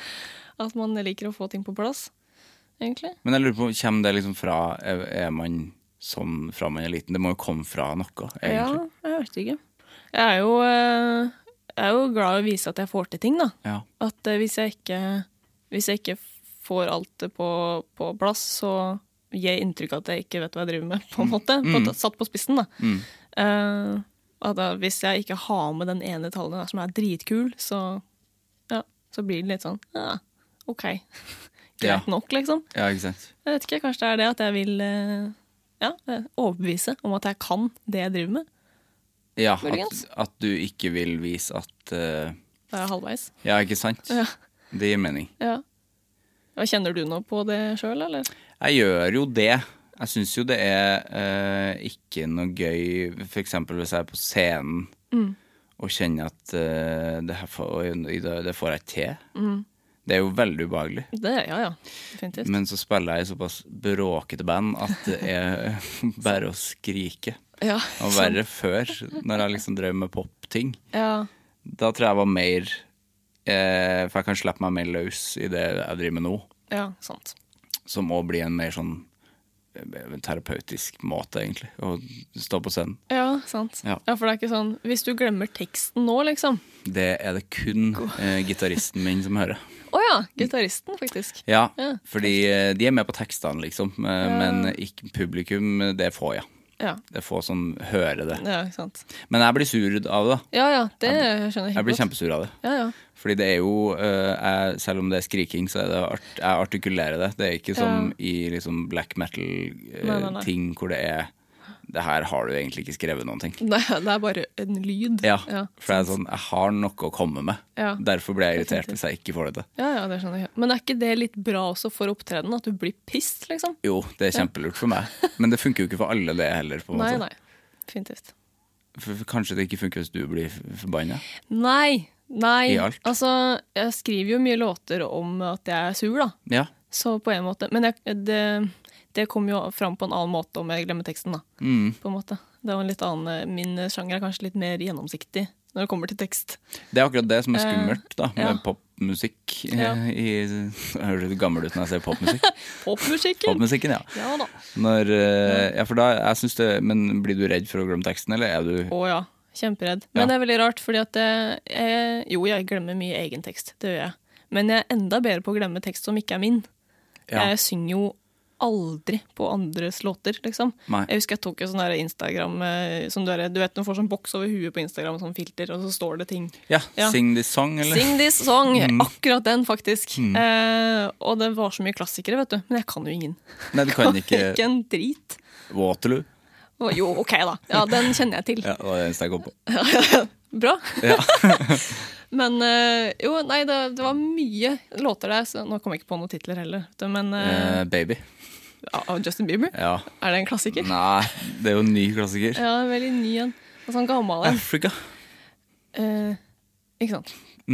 Speaker 5: At man liker å få ting på plass, egentlig. Men
Speaker 1: jeg lurer på, kommer det liksom fra, man sånn fra man liten? Det må jo komme fra noe, egentlig.
Speaker 5: Ja, jeg vet ikke. Jeg jo glad i å vise at jeg får til ting, da. Ja. At hvis jeg ikke får alt på plass, så gir jeg inntrykk at jeg ikke vet hva jeg driver med, på en måte. Satt på spissen, da. At hvis jeg ikke har med den ene detaljen der som dritkul, så blir det litt sånn, ok, greit nok, liksom.
Speaker 1: Ja, ikke sant.
Speaker 5: Jeg vet ikke, kanskje det det at jeg vil overbevise om at jeg kan det jeg driver med.
Speaker 1: Ja, at du ikke vil vise at...
Speaker 5: det halvveis.
Speaker 1: Ja, ikke sant? Ja. Det gir mening.
Speaker 5: Ja. Kjenner du noe på det selv, eller?
Speaker 1: Jeg gjør jo det. Jeg synes jo det ikke noe gøy, for eksempel hvis jeg på scenen, og kjenner at det får jeg til. Det jo veldig ubehagelig.
Speaker 5: Det, ja, definitivt.
Speaker 1: Men så spiller jeg i såpass bråkete band at det bare å skrike. Ja, og verre før, når jeg liksom drev med pop-ting. Ja. Da tror jeg var mer, for jeg kan slippe meg mer løs i det jeg driver med nå.
Speaker 5: Ja, sant.
Speaker 1: Som også blir en mer sånn terapeutisk måte, egentlig, å stå på scenen.
Speaker 5: Ja, sant. Ja, for det ikke sånn, hvis du glemmer teksten nå, liksom.
Speaker 1: Det det kun gitaristen min som hører.
Speaker 5: Åja, gitaristen, faktisk.
Speaker 1: Ja, fordi de med på tekstene, liksom, men ikke publikum, det får jeg. Ja. Det får sånn høre det.
Speaker 5: Ja, ikke sant.
Speaker 1: Men jeg blir sur av det.
Speaker 5: Ja, det skjønner jeg helt godt.
Speaker 1: Jeg blir kjempesur av det.
Speaker 5: Ja.
Speaker 1: Fordi det jo, selv om det skriking, så det jeg artikulerer det. Det ikke som i liksom black metal-ting hvor det her har du egentlig ikke skrevet noen ting.
Speaker 5: Nei, det bare en lyd.
Speaker 1: Ja, for det sånn, jeg har noe å komme med. Ja. Derfor blir jeg irritert hvis jeg ikke får det til.
Speaker 5: Ja, det skjønner jeg. Men ikke det litt bra også for opptreden, at du blir pissed, liksom?
Speaker 1: Jo, det kjempelurt for meg. Men det funker jo ikke for alle det heller, på en måte.
Speaker 5: Nei, definitivt.
Speaker 1: Kanskje det ikke funker hvis du blir forbannet?
Speaker 5: Nei.
Speaker 1: I alt?
Speaker 5: Altså, jeg skriver jo mye låter om at jeg sur, da. Ja. Så på en måte. Men det kommer jo fram på en annen måte om jeg glemmer teksten, da. På en måte. Det en litt annen, min sjanger kanskje litt mer gjennomsiktig når det kommer til tekst.
Speaker 1: Det akkurat det som skummelt, da, med popmusikk. Jeg hører du gammel ut når jeg sier popmusikk. Popmusikken, ja. Ja da. For da, jeg synes det, men blir du redd for å glemme teksten, eller du...
Speaker 5: Ja, kjemperedd. Men det veldig rart, fordi at jeg glemmer mye egen tekst, det gjør jeg. Men jeg enda bedre på å glemme tekst som ikke min. Jeg synger jo aldri på andres låter, liksom.
Speaker 1: Nei.
Speaker 5: Jeg husker jeg tok en sånn der Instagram, som du vet, du får sånn boks over huet på Instagram, sånn filter, og så står det ting.
Speaker 1: Ja, Sing This Song, eller?
Speaker 5: Sing This Song, akkurat den, faktisk. Og det var så mye klassikere, vet du, men jeg kan jo ingen.
Speaker 1: Nei, du kan ikke.
Speaker 5: Ikke en drit.
Speaker 1: Waterloo.
Speaker 5: Jo, ok da. Ja, den kjenner jeg til.
Speaker 1: Ja, det var det eneste jeg kom på.
Speaker 5: Bra.
Speaker 1: Ja.
Speaker 5: Men jo, nei, det var mye låter der, så nå kom jeg ikke på noen titler heller. Men,
Speaker 1: Baby.
Speaker 5: Av Justin Bieber?
Speaker 1: Ja.
Speaker 5: Er det en klassiker?
Speaker 1: Nei, det er jo en ny klassiker.
Speaker 5: Ja, veldig ny en. Og sånn gammel en.
Speaker 1: Africa.
Speaker 5: Ikke sant?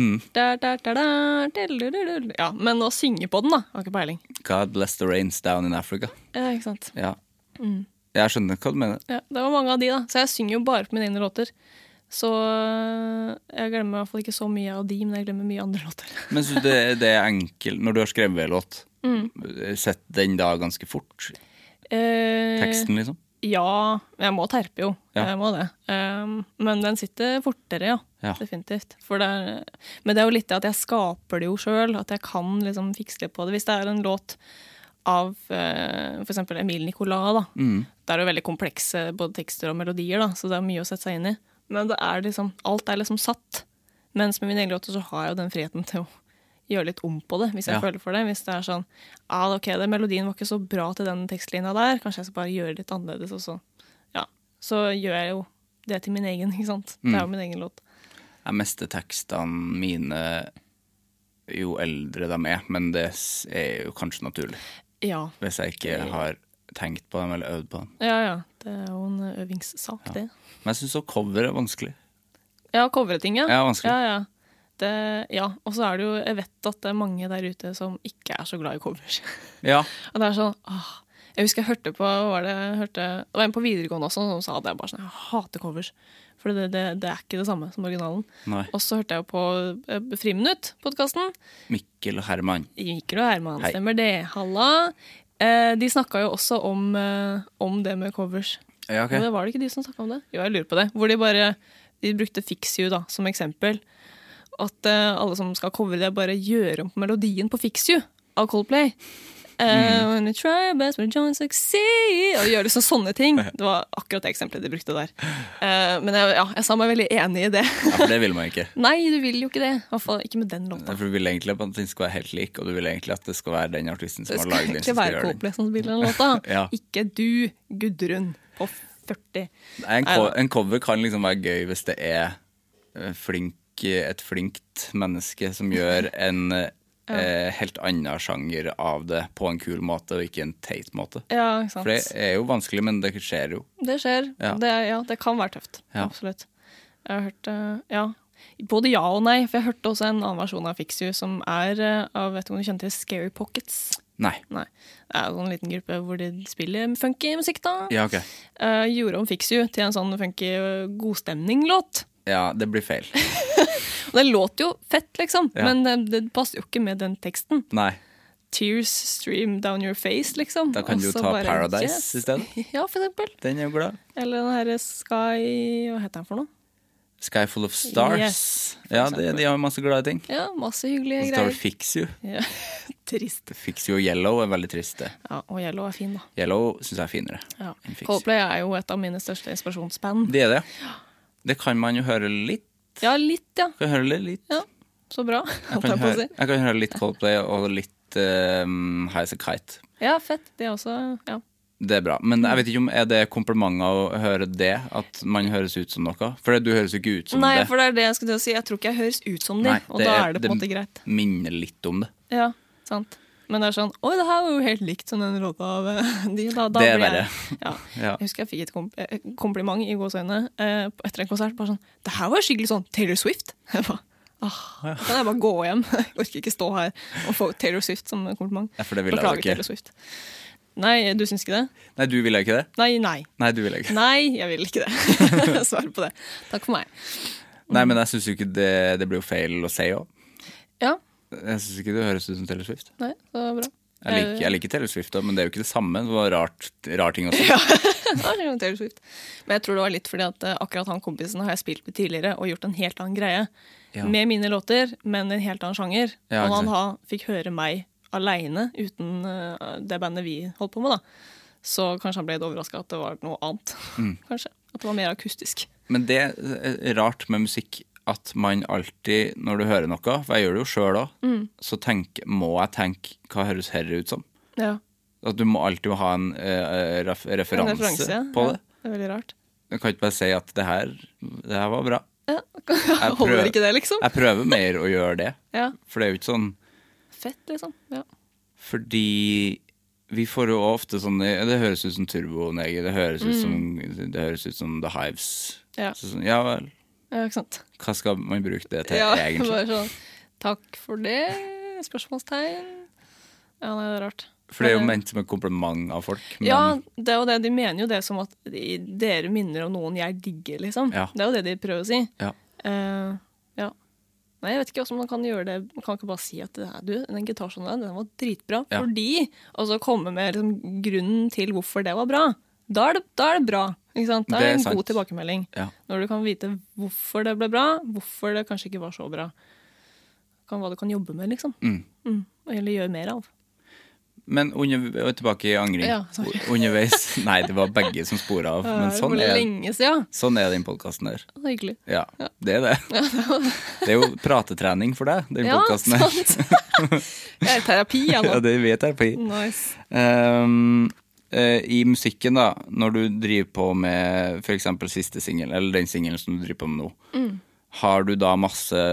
Speaker 5: Ja, men å synge på den da, har ikke peiling.
Speaker 1: God bless the rains down in Africa.
Speaker 5: Ja, ikke sant?
Speaker 1: Ja. Jeg skjønner hva du mener.
Speaker 5: Ja, det var mange av de da, så jeg synger jo bare på mine egne låter. Så jeg glemmer i hvert fall ikke så mye av de, men jeg glemmer mye andre låter.
Speaker 1: Men synes det er enkelt, når du har skrevet en låt, sett den da ganske fort? Teksten liksom?
Speaker 5: Ja, jeg må terpe jo,
Speaker 1: jeg
Speaker 5: må det. Men den sitter fortere, ja. Definitivt. Men det er jo litt det at jeg skaper det jo selv, at jeg kan liksom fikse det på det. Hvis det er en låt av for eksempel Emil Nicolas da, det er jo veldig komplekse både tekster og melodier da, så det er mye å sette seg inn i. Men det er liksom, alt er liksom satt. Mens med min egen låt så har jeg jo den friheten til å gjøre litt om på det, hvis jeg føler for det. Hvis det er sånn, ok, melodien var ikke så bra til den tekstlinja der, kanskje jeg skal bare gjøre litt annerledes også. Ja, så gjør jeg jo det til min egen, ikke sant? Det er jo min egen låt.
Speaker 1: Jeg meste tekstene mine jo eldre de er, men det er jo kanskje naturlig.
Speaker 5: Ja.
Speaker 1: Hvis jeg ikke har tenkt på dem eller øvd på dem.
Speaker 5: Ja, det er jo en øvingssak, det.
Speaker 1: Men jeg synes også cover er vanskelig.
Speaker 5: Ja, covere-ting, ja.
Speaker 1: Ja, vanskelig.
Speaker 5: Ja, og så er det jo, jeg vet at det er mange der ute som ikke er så glad i covers.
Speaker 1: Ja.
Speaker 5: Og det er sånn, jeg husker jeg hørte på, det var en på videregående også som sa det, jeg bare sånn, jeg hater covers. For det er ikke det samme som originalen.
Speaker 1: Nei.
Speaker 5: Og så hørte jeg på Friminutt-podcasten.
Speaker 1: Mikkel og Herman.
Speaker 5: Stemmer det. Halla. De snakket jo også om det med covers.
Speaker 1: Ja, okay.
Speaker 5: Og det var det ikke de som snakket om det? Jo, jeg lurer på det. Hvor de brukte Fix You da, som eksempel. At alle som skal covere det, bare gjør om på melodien på Fix You av Coldplay. When you try your best, when you don't succeed. Og gjør liksom sånne ting. Det var akkurat det eksempelet de brukte der. Men jeg sa meg veldig enig i det.
Speaker 1: Ja, for det vil man ikke.
Speaker 5: Nei, du vil jo ikke det. I hvert fall ikke med den låta.
Speaker 1: For du vil egentlig at den skal være helt lik, og du vil egentlig at det skal være den artisten som har laget den.
Speaker 5: Det skal egentlig være Coldplay som spiller den låta.
Speaker 1: Ja.
Speaker 5: Ikke du, Gudrun, på 40.
Speaker 1: En cover kan liksom være gøy hvis det er et flinkt menneske som gjør en helt annen sjanger av det på en kul måte og ikke en teit måte.
Speaker 5: Ja, ikke sant.
Speaker 1: For det er jo vanskelig, men det skjer jo.
Speaker 5: Det skjer. Ja. Det kan være tøft. Ja. Absolutt. Jeg har hørt, både ja og nei, for jeg hørte også en annen versjon av Fix You som er av, vet du om du kjenner til Scary Pockets?
Speaker 1: Nei.
Speaker 5: Det er jo en liten gruppe hvor de spiller funky musikk da.
Speaker 1: Ja, ok.
Speaker 5: Gjorde om Fix You til en sånn funky godstemning-låt.
Speaker 1: Ja, det blir feil.
Speaker 5: Og det låter jo fett, liksom, men det passer jo ikke med den teksten.
Speaker 1: Nei.
Speaker 5: Tears stream down your face, liksom.
Speaker 1: Da kan du ta Paradise i stedet.
Speaker 5: Ja, for eksempel.
Speaker 1: Den er jo glad.
Speaker 5: Eller den her Sky, hva heter den for noe?
Speaker 1: Sky Full of Stars.
Speaker 5: Yes,
Speaker 1: ja, de har masse glade ting.
Speaker 5: Ja, masse hyggelige greier.
Speaker 1: Så tar du Fix You.
Speaker 5: Ja, trist.
Speaker 1: Fix You og Yellow er veldig triste.
Speaker 5: Ja, og Yellow er fin da.
Speaker 1: Yellow synes jeg er finere.
Speaker 5: Ja. Coldplay er jo et av mine største inspirasjonsband.
Speaker 1: Det er det. Det kan man jo høre litt.
Speaker 5: Ja, litt, ja.
Speaker 1: Kan høre litt.
Speaker 5: Ja, så bra.
Speaker 1: Jeg kan høre litt Coldplay og litt High as a Kite.
Speaker 5: Ja, fett. Det er også, ja.
Speaker 1: Det er bra. Men jeg vet ikke om er det komplimenter å høre det, at man høres ut som noe? For du høres jo ikke ut som det.
Speaker 5: Nei, for det er det jeg skulle til å si. Jeg tror ikke jeg høres ut som det, og da er det på en måte greit.
Speaker 1: Det minner litt om det.
Speaker 5: Ja, sant. Men det er sånn, oi, det her var jo helt likt som den låta av de. Da
Speaker 1: det er verre.
Speaker 5: Ja. Jeg husker jeg fikk et kompliment i gåsøyne etter en konsert, bare sånn, det her var skikkelig sånn Taylor Swift. Jeg bare, da kan jeg bare gå hjem. Jeg orker ikke stå her og få Taylor Swift som kompliment.
Speaker 1: Ja, for det vil jeg ikke.
Speaker 5: Taylor Swift. Nei, du syns ikke det?
Speaker 1: Nei, du vil ikke det?
Speaker 5: Nei,
Speaker 1: du vil ikke.
Speaker 5: Nei, jeg vil ikke det. Svar på det. Takk for meg.
Speaker 1: Nei, men jeg synes jo ikke det blir jo feil å si også.
Speaker 5: Ja.
Speaker 1: Jeg synes ikke du høres ut som Taylor Swift.
Speaker 5: Nei, det var bra.
Speaker 1: Jeg liker Taylor Swift også, men det er jo ikke det samme. Det var rar ting også.
Speaker 5: Ja, det var Taylor Swift. Men jeg tror det var litt fordi at akkurat han kompisen har jeg spilt med tidligere og gjort en helt annen greie. Ja. Med mine låter, men en helt annen sjanger. Ja, og han fikk høre meg alene uten det bandet vi holdt på med, da. Så kanskje han ble litt overrasket at det var noe annet. Kanskje. At det var mer akustisk.
Speaker 1: Men det er rart med musikk at man alltid, når du hører noe, for jeg gjør det jo selv også, så må jeg tenke, hva høres herre ut som? Ja. At du må alltid ha en referanse på det.
Speaker 5: Det er veldig rart.
Speaker 1: Jeg kan ikke bare si at det her var bra.
Speaker 5: Ja, holder ikke det liksom?
Speaker 1: Jeg prøver mer å gjøre det. Ja. For det er jo ikke sånn...
Speaker 5: Fett liksom, ja.
Speaker 1: Fordi vi får jo ofte sånn, det høres ut som Turboneger, det høres ut som The Hives. Ja. Så sånn, ja vel.
Speaker 5: Ja, ikke sant.
Speaker 1: Hva skal man bruke det til egentlig?
Speaker 5: Ja, bare sånn, takk for det, spørsmålstegn. Ja, det er rart.
Speaker 1: For det er jo ment som en kompliment av folk. Men...
Speaker 5: Ja, det er jo det. De mener jo det som at dere minner om noen jeg digger, liksom. Ja. Det er jo det de prøver å si. Ja. Ja. Nei, jeg vet ikke hvordan man kan gjøre det. Man kan ikke bare si at den gitarsången den var dritbra, fordi, og så komme med liksom, grunnen til hvorfor det var bra. Da er det bra, ikke sant? Da er det en god tilbakemelding. Ja. Når du kan vite hvorfor det ble bra, hvorfor det kanskje ikke var så bra. Hva du kan jobbe med, liksom. Eller gjøre mer av.
Speaker 1: Men tilbake i angring. Ja, underveis. Nei, det var begge som sporet av. Men sånn er den podcasten der.
Speaker 5: Det er hyggelig.
Speaker 1: Ja, det er det. Det er jo pratetrening for deg, den podcasten her. Ja, sant.
Speaker 5: Jeg er terapi, jeg nå.
Speaker 1: Ja, det er terapi.
Speaker 5: Nice.
Speaker 1: I musikken da, når du driver på med for eksempel siste single, eller den singelen som du driver på med nå, har du da masse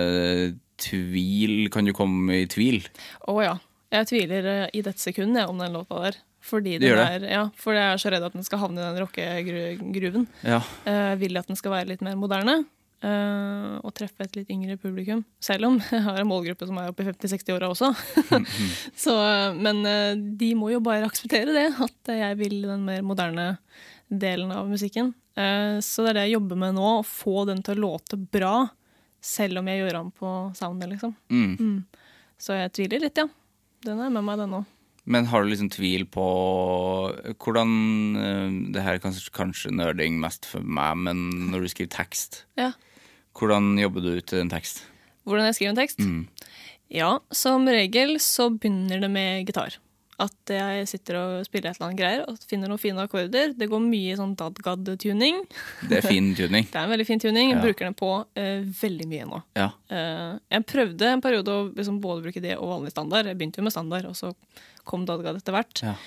Speaker 1: tvil, kan du komme i tvil?
Speaker 5: Ja. Jeg tviler i dette sekundet om den låta der. Fordi for jeg er så redd at den skal havne i den rockegruven. Ja. Jeg vil at den skal være litt mer moderne, og treffe et litt yngre publikum. Selv om jeg har en målgruppe som er oppe i 50-60 år også. Så, men de må jo bare akseptere det, at jeg vil den mer moderne delen av musikken. Så det er det jeg jobber med nå, å få den til å låte bra, selv om jeg gjør den på soundet, liksom. Så jeg tviler litt, ja. Den er med meg, den også.
Speaker 1: Men har du liksom tvil på hvordan, det her er kanskje nerding mest for meg, men når du skriver tekst, hvordan jobber du til en tekst?
Speaker 5: Hvordan jeg skriver en tekst? Ja, som regel så begynner det med gitar. At jeg sitter og spiller et eller annet greier og finner noen fine akkorder. Det går mye sånn dadgad-tuning.
Speaker 1: Det er fin tuning.
Speaker 5: Det er en veldig fin tuning. Jeg bruker den på veldig mye nå. Ja. Jeg prøvde en periode å liksom både bruke det og vanlig standard. Jeg begynte jo med standard, og så kom dadgad etter hvert. Ja.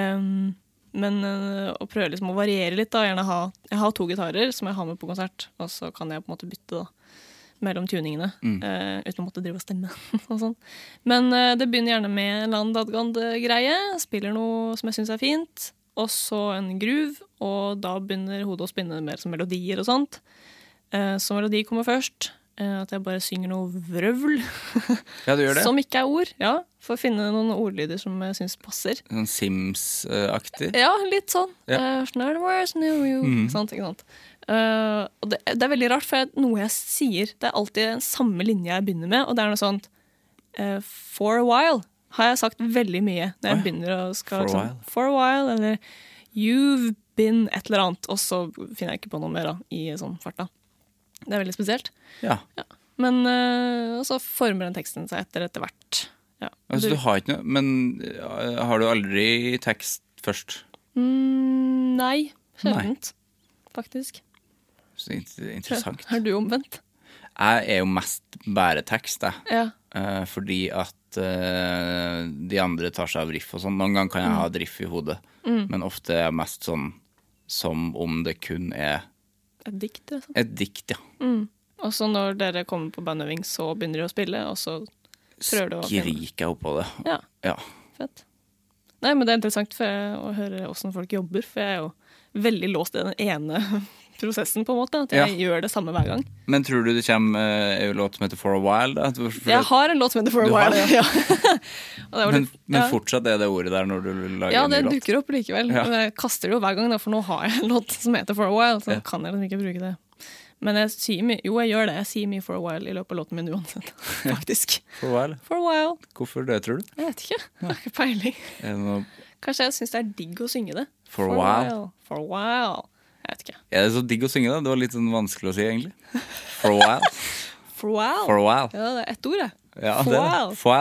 Speaker 5: Men å prøve liksom å variere litt da. Jeg har 2 gitarer som jeg har med på konsert, og så kan jeg på en måte bytte da mellom tuningene, uten å måtte drive og stemme og sånn. Men det begynner gjerne med en eller annen dadgad-greie, spiller noe som jeg synes er fint, og så en groove, og da begynner hodet å spinne mer som melodier og sånt. Så melodi kommer først, at jeg bare synger noe vrøvl.
Speaker 1: Ja, du gjør det?
Speaker 5: Som ikke er ord, ja, for å finne noen ordlyder som jeg synes passer.
Speaker 1: Sånn Sims-aktig?
Speaker 5: Ja, litt sånn. Sånt, ikke sant? Og det er veldig rart, for noe jeg sier, det er alltid den samme linje jeg begynner med, og det er noe sånt for a while har jeg sagt veldig mye når jeg begynner å skal for a while, eller you've been et eller annet, og så finner jeg ikke på noe mer da, i sånn fart da. Det er veldig spesielt. Ja. Men så former den teksten seg etter hvert. Ja.
Speaker 1: Altså du har ikke noe, men har du aldri tekst først?
Speaker 5: Nei, sjeldent, faktisk.
Speaker 1: Så interessant.
Speaker 5: Er du omvendt?
Speaker 1: Jeg er jo mest bare tekst, fordi at de andre tar seg av riff og sånn. Noen ganger kan jeg ha et riff i hodet, men ofte er jeg mest sånn som om det kun er
Speaker 5: et dikt, liksom.
Speaker 1: Et dikt, ja.
Speaker 5: Og så når dere kommer på bandøving, så begynner dere å spille, og så prøver du å
Speaker 1: skriker jeg opp på det. Ja.
Speaker 5: Fett. Nei, men det er interessant å høre hvordan folk jobber, for jeg er jo veldig låst i den ene prosessen på en måte, at jeg gjør det samme hver gang.
Speaker 1: Men tror du det kommer en låt som heter For a While da?
Speaker 5: Jeg har en låt som heter For a While, ja.
Speaker 1: Men fortsatt er det ordet der når du lager en ny låt?
Speaker 5: Ja, det dukker opp likevel. Men jeg kaster det jo hver gang, da, for nå har jeg en låt som heter For a While, så kan jeg liksom ikke bruke det. Men jeg sier mye, jeg gjør det. Jeg sier mye For a While i løpet av låten min uansett, faktisk.
Speaker 1: For a While?
Speaker 5: For a While.
Speaker 1: Hvorfor det, tror du?
Speaker 5: Jeg vet ikke. Jeg har ikke peiling. Kanskje jeg synes det er digg å synge det.
Speaker 1: For a While.
Speaker 5: For a While. Jeg vet ikke.
Speaker 1: Er det så digg å synge da? Det var litt sånn vanskelig å si, egentlig. For a While.
Speaker 5: For a While.
Speaker 1: For a While.
Speaker 5: Ja, det er ett ord, det.
Speaker 1: Ja, for a While.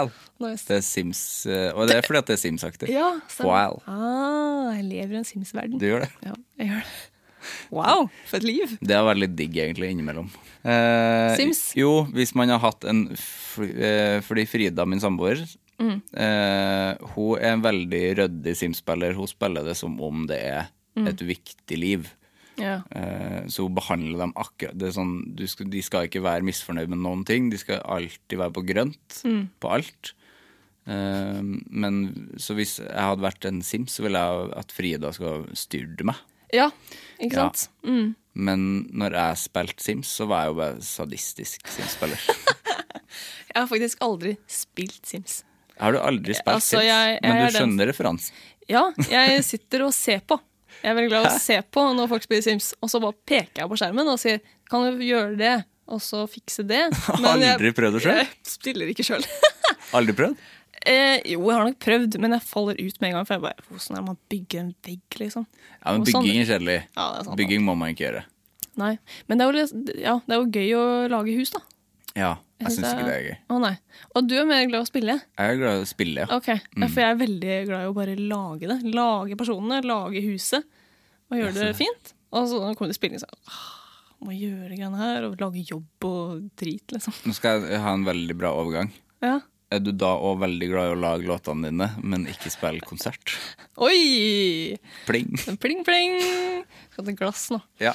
Speaker 5: Nice.
Speaker 1: Det Sims, og det fordi at det Sims-aktig.
Speaker 5: Ja,
Speaker 1: wow.
Speaker 5: Jeg lever i en Sims-verden.
Speaker 1: Du gjør det?
Speaker 5: Ja, jeg gjør det. Wow, for et liv.
Speaker 1: Det har vært litt digg egentlig innimellom.
Speaker 5: Sims?
Speaker 1: Jo, hvis man har hatt en, fordi Frida, min samboer, hun en veldig røddig Sims-spiller. Hun spiller det som om det et viktig liv. Ja. Så hun behandler dem akkurat det sånn, de skal ikke være misfornøyd med noen ting. De skal alltid være på grønt på alt. Men så hvis jeg hadde vært en Sims, så ville jeg at Frida skal styrte meg.
Speaker 5: Ja, ikke sant? Ja.
Speaker 1: Men når jeg spilte Sims, så var jeg jo bare sadistisk Sims-spiller.
Speaker 5: Jeg har faktisk aldri spilt Sims.
Speaker 1: Har du aldri spilt Sims? Men du skjønner referansen.
Speaker 5: Ja, jeg sitter og ser på. Jeg er veldig glad å se på når folk spiller Sims, og så bare peker jeg på skjermen og sier, kan du gjøre det, og så fikse det?
Speaker 1: Men aldri prøvd det selv?
Speaker 5: Jeg spiller ikke selv.
Speaker 1: Aldri prøvd?
Speaker 5: Jo, jeg har nok prøvd, men jeg faller ut med en gang, for jeg bare, hvordan er man bygger en vegg, liksom?
Speaker 1: Ja, men bygging er kjedelig. Ja, sant, bygging må man ikke gjøre.
Speaker 5: Nei, men det er jo gøy å lage hus, da.
Speaker 1: Ja, jeg synes ikke det er gøy.
Speaker 5: Å nei, og du er mer glad å spille?
Speaker 1: Jeg er glad å spille, ja.
Speaker 5: Ok, for jeg er veldig glad i å bare lage det. Lage personene, lage huset, og gjøre det fint. Og så kommer det spilling sånn, må gjøre det grann her, og lage jobb og drit, liksom. Nå
Speaker 1: skal jeg ha en veldig bra overgang.
Speaker 5: Ja.
Speaker 1: Er du da også veldig glad i å lage låtene dine, men ikke spille konsert?
Speaker 5: Oi!
Speaker 1: Pling.
Speaker 5: Pling, pling. Skal ta glass nå.
Speaker 1: Ja.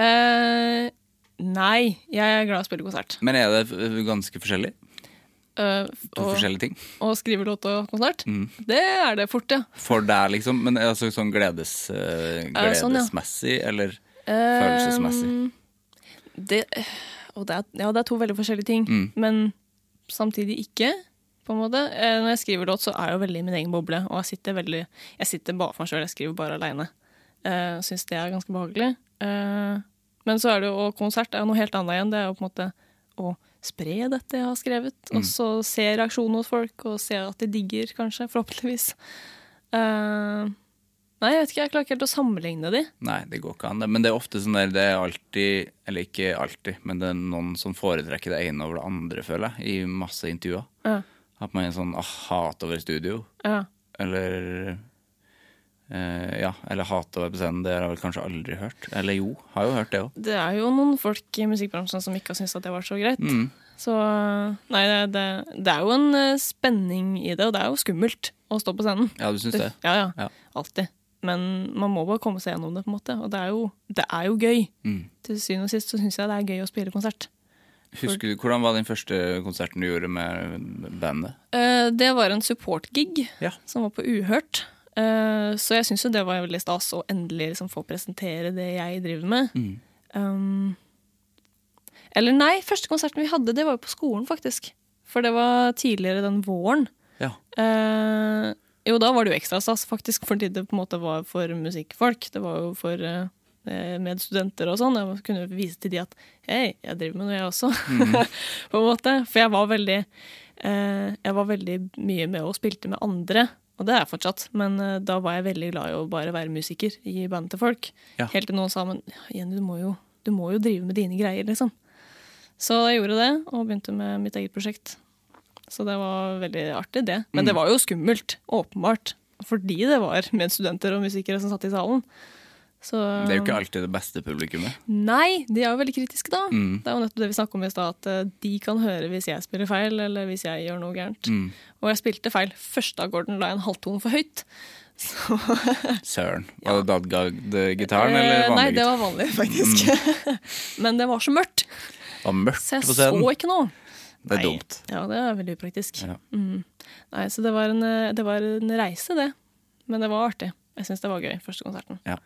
Speaker 5: Nei, jeg er glad i å spille konsert.
Speaker 1: Men er det ganske forskjellig? To forskjellige ting?
Speaker 5: Å skrive låt og konsert? Det er det fort, ja.
Speaker 1: For deg, liksom? Men altså sånn gledesmessig, eller følelsesmessig?
Speaker 5: Det er to veldig forskjellige ting, men samtidig ikke, på en måte. Når jeg skriver låt, så er jeg jo veldig i min egen boble, og jeg sitter bare for meg selv, jeg skriver bare alene. Synes det er ganske behagelig. Men så er det jo, og konsert er jo noe helt annet igjen. Det er jo på en måte å spre dette jeg har skrevet, og så se reaksjonen hos folk, og se at de digger, kanskje, forhåpentligvis. Nei, jeg vet ikke, jeg klarer ikke helt å sammenligne de.
Speaker 1: Nei, det går ikke an det. Men det er ofte sånn der, det er alltid, eller ikke alltid, men det er noen som foretrekker det ene over det andre, føler jeg, i masse intervjuer. Ja. At man er en sånn hat over studio. Ja. Eller hat over på scenen, det har jeg vel kanskje aldri hørt. Eller jo, har jo hørt det også. Det
Speaker 5: er jo noen folk i musikkbransjen som ikke har syntes at det var så greit. Så nei, det er jo en spenning i det, og det er jo skummelt å stå på scenen.
Speaker 1: Ja, du synes det?
Speaker 5: Ja, alltid. Men man må bare komme seg gjennom det, på en måte. Og det er jo gøy. Til syvende og sist så synes jeg det er gøy å spille konsert.
Speaker 1: Husker du, hvordan var den første konserten du gjorde med bandet?
Speaker 5: Det var en support-gig som var på Uhørt. Så jeg synes jo det var veldig stas å endelig liksom få presentere det jeg driver med. Eller nei, første konserten vi hadde, det var jo på skolen faktisk. For det var tidligere den våren. Ja. Jo, da var det jo ekstra stas faktisk, fordi det på en måte var for musikkfolk. Det var jo for medstudenter og sånn. Jeg kunne vise til de at hei, jeg driver med noe jeg også. På en måte. For jeg var veldig mye med og spilte med andre. Og det er jeg fortsatt, men da var jeg veldig glad i å bare være musiker i bandet til folk. Ja. Helt til noen sa, men Jenny, du må jo drive med dine greier, liksom. Så jeg gjorde det, og begynte med mitt eget prosjekt. Så det var veldig artig, det. Men det var jo skummelt, åpenbart, fordi det var medstudenter og musikere som satt i salen. Så,
Speaker 1: det er jo ikke alltid det beste publikummet.
Speaker 5: Nei, de er jo veldig kritiske da. Det er jo nettopp det vi snakket om i sted, at de kan høre hvis jeg spiller feil, eller hvis jeg gjør noe gærent. Og jeg spilte feil. Første akkorden la jeg en halvtone for høyt.
Speaker 1: Søren. Var det dadgad-gitaren, eller vanlig?
Speaker 5: Nei, det var vanlig, faktisk. Men det var så mørkt.
Speaker 1: Det var mørkt på scenen.
Speaker 5: Så jeg så ikke noe.
Speaker 1: Det er dumt.
Speaker 5: Ja, det er veldig upraktisk. Ja. Nei, så det var en reise, det. Men det var artig. Jeg synes det var gøy, første konserten.
Speaker 1: Ja.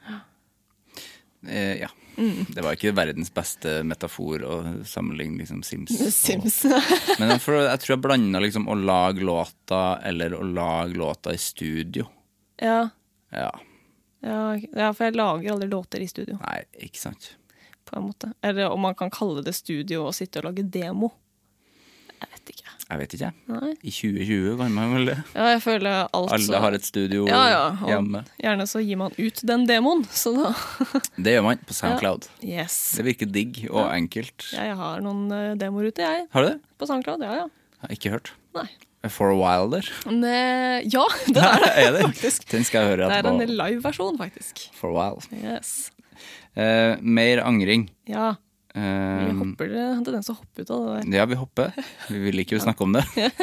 Speaker 1: Det var ikke verdens beste metafor å sammenligne liksom Sims. Men jeg tror jeg blandet liksom å lage låta eller å lage låta i studio.
Speaker 5: Ja, for jeg lager aldri låter i studio.
Speaker 1: Nei, ikke sant.
Speaker 5: På en måte. Eller om man kan kalle det studio og sitte og lage demo.
Speaker 1: Jeg vet ikke.
Speaker 5: Nei.
Speaker 1: I 2020 kan man vel det.
Speaker 5: Ja, jeg føler
Speaker 1: alle har et studio hjemme.
Speaker 5: Gjerne så gir man ut den demoen, så da...
Speaker 1: Det gjør man på SoundCloud.
Speaker 5: Ja. Yes.
Speaker 1: Det virker digg og enkelt.
Speaker 5: Jeg har noen demoer ute, jeg.
Speaker 1: Har du det?
Speaker 5: På SoundCloud, ja.
Speaker 1: Jeg har ikke hørt.
Speaker 5: Nei.
Speaker 1: For a While der?
Speaker 5: Ja, det er det faktisk.
Speaker 1: Den skal jeg høre etterpå.
Speaker 5: Det er en live-versjon faktisk.
Speaker 1: For a While.
Speaker 5: Yes.
Speaker 1: Mer angring.
Speaker 5: Ja. Vi hopper til den som hopper ut av det der.
Speaker 1: Ja, vi hopper. Vi vil ikke snakke om det.